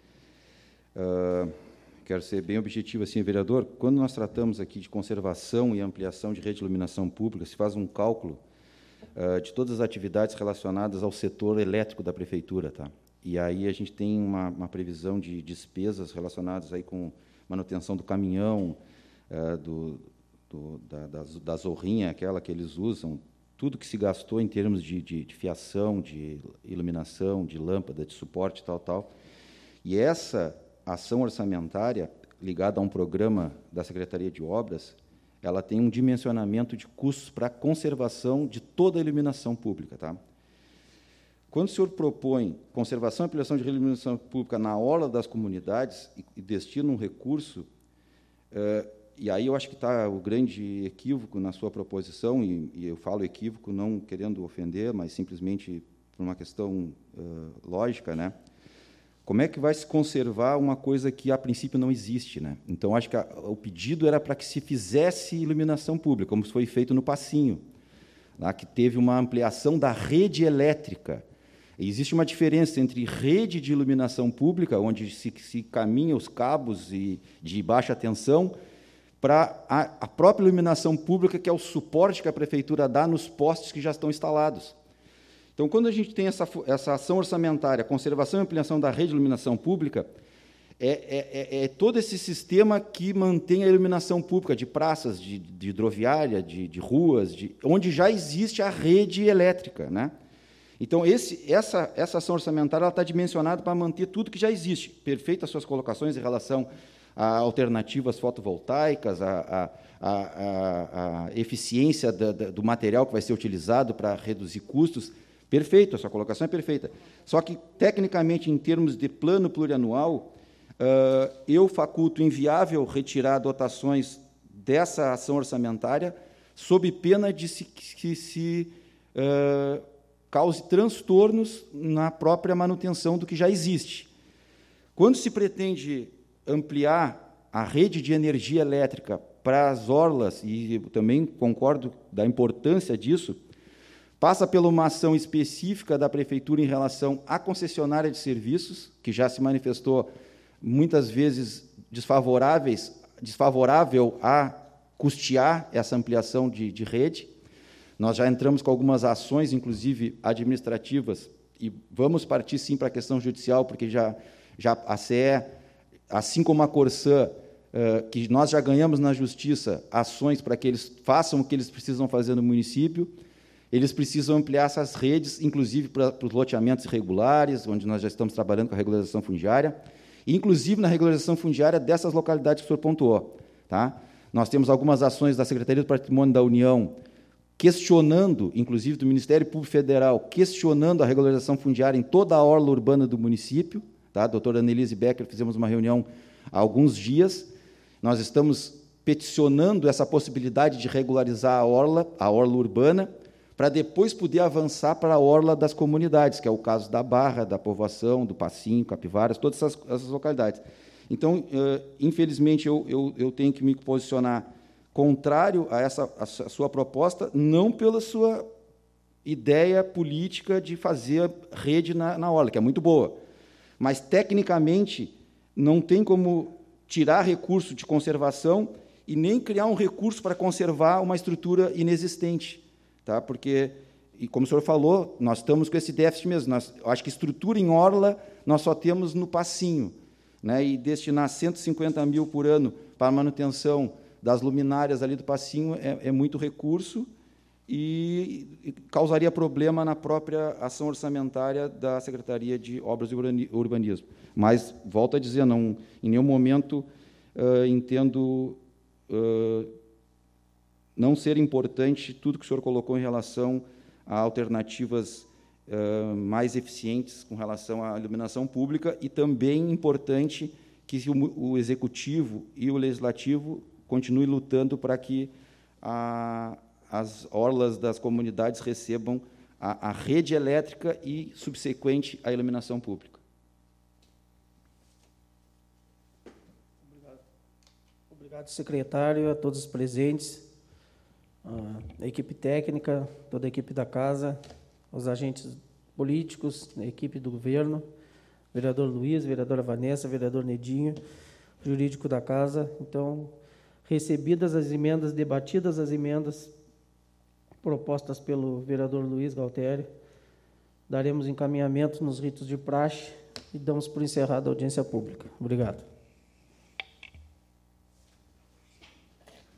Uh, quero ser bem objetivo, assim, vereador, quando nós tratamos aqui de conservação e ampliação de rede de iluminação pública, se faz um cálculo uh, de todas as atividades relacionadas ao setor elétrico da prefeitura, tá? E aí a gente tem uma, uma previsão de despesas relacionadas aí com manutenção do caminhão, uh, do, do, da, da, da zorrinha, aquela que eles usam, tudo que se gastou em termos de, de, de fiação, de iluminação, de lâmpada, de suporte, tal, tal. E essa ação orçamentária, ligada a um programa da Secretaria de Obras, ela tem um dimensionamento de custos para a conservação de toda a iluminação pública. Tá? Quando o senhor propõe conservação e ampliação de iluminação pública na orla das comunidades e, e destina um recurso, eh, e aí eu acho que está o grande equívoco na sua proposição, e, e eu falo equívoco não querendo ofender, mas simplesmente por uma questão uh, lógica, né? Como é que vai se conservar uma coisa que, a princípio, não existe, né? Então, acho que a, o pedido era para que se fizesse iluminação pública, como foi feito no Passinho, lá, que teve uma ampliação da rede elétrica. E existe uma diferença entre rede de iluminação pública, onde se, se caminha os cabos e, de baixa tensão, para a, a própria iluminação pública, que é o suporte que a prefeitura dá nos postes que já estão instalados. Então, quando a gente tem essa, essa ação orçamentária, conservação e ampliação da rede de iluminação pública, é, é, é todo esse sistema que mantém a iluminação pública de praças, de, de hidroviária, de, de ruas, de, onde já existe a rede elétrica. Né? Então, esse, essa, essa ação orçamentária está dimensionada para manter tudo que já existe. Perfeito as suas colocações em relação a alternativas fotovoltaicas, a, a, a, a eficiência da, da, do material que vai ser utilizado para reduzir custos. Perfeito, a sua colocação é perfeita. Só que, tecnicamente, em termos de plano plurianual, uh, eu faculto inviável retirar dotações dessa ação orçamentária sob pena de se, que se uh, cause transtornos na própria manutenção do que já existe. Quando se pretende ampliar a rede de energia elétrica para as orlas, e também concordo da importância disso, Passa por uma ação específica da Prefeitura em relação à concessionária de serviços, que já se manifestou muitas vezes desfavoráveis, desfavorável a custear essa ampliação de, de rede. Nós já entramos com algumas ações, inclusive administrativas, e vamos partir, sim, para a questão judicial, porque já, já a C E, assim como a Corsã, uh, que nós já ganhamos na Justiça ações para que eles façam o que eles precisam fazer no município, eles precisam ampliar essas redes, inclusive para, para os loteamentos irregulares, onde nós já estamos trabalhando com a regularização fundiária, e, inclusive, na regularização fundiária dessas localidades que o senhor pontuou. Tá? Nós temos algumas ações da Secretaria do Patrimônio da União, questionando, inclusive do Ministério Público Federal, questionando a regularização fundiária em toda a orla urbana do município. Tá? A doutora Annelise Becker, fizemos uma reunião há alguns dias. Nós estamos peticionando essa possibilidade de regularizar a orla, a orla urbana, para depois poder avançar para a orla das comunidades, que é o caso da Barra, da Povoação, do Passinho, Capivaras, todas essas, essas localidades. Então, infelizmente, eu, eu, eu tenho que me posicionar contrário a essa a sua proposta, não pela sua ideia política de fazer rede na, na orla, que é muito boa, mas, tecnicamente, não tem como tirar recurso de conservação e nem criar um recurso para conservar uma estrutura inexistente. Tá? Porque, e como o senhor falou, nós estamos com esse déficit mesmo. Nós, eu acho que estrutura em orla nós só temos no Passinho, né? E destinar cento e cinquenta mil por ano para a manutenção das luminárias ali do Passinho é, é muito recurso e, e causaria problema na própria ação orçamentária da Secretaria de Obras e Urbanismo. Mas, volto a dizer, não, em nenhum momento uh, entendo... Uh, não ser importante tudo que o senhor colocou em relação a alternativas uh, mais eficientes com relação à iluminação pública e também importante que o, o Executivo e o Legislativo continuem lutando para que a, as orlas das comunidades recebam a, a rede elétrica e, subsequente, a iluminação pública. Obrigado. Obrigado, secretário, a todos os presentes, a equipe técnica, toda a equipe da casa, os agentes políticos, a equipe do governo, vereador Luiz, vereadora Vanessa, vereador Nedinho, jurídico da casa. Então, recebidas as emendas, debatidas as emendas propostas pelo vereador Luiz Galtério, daremos encaminhamento nos ritos de praxe e damos por encerrada a audiência pública. Obrigado.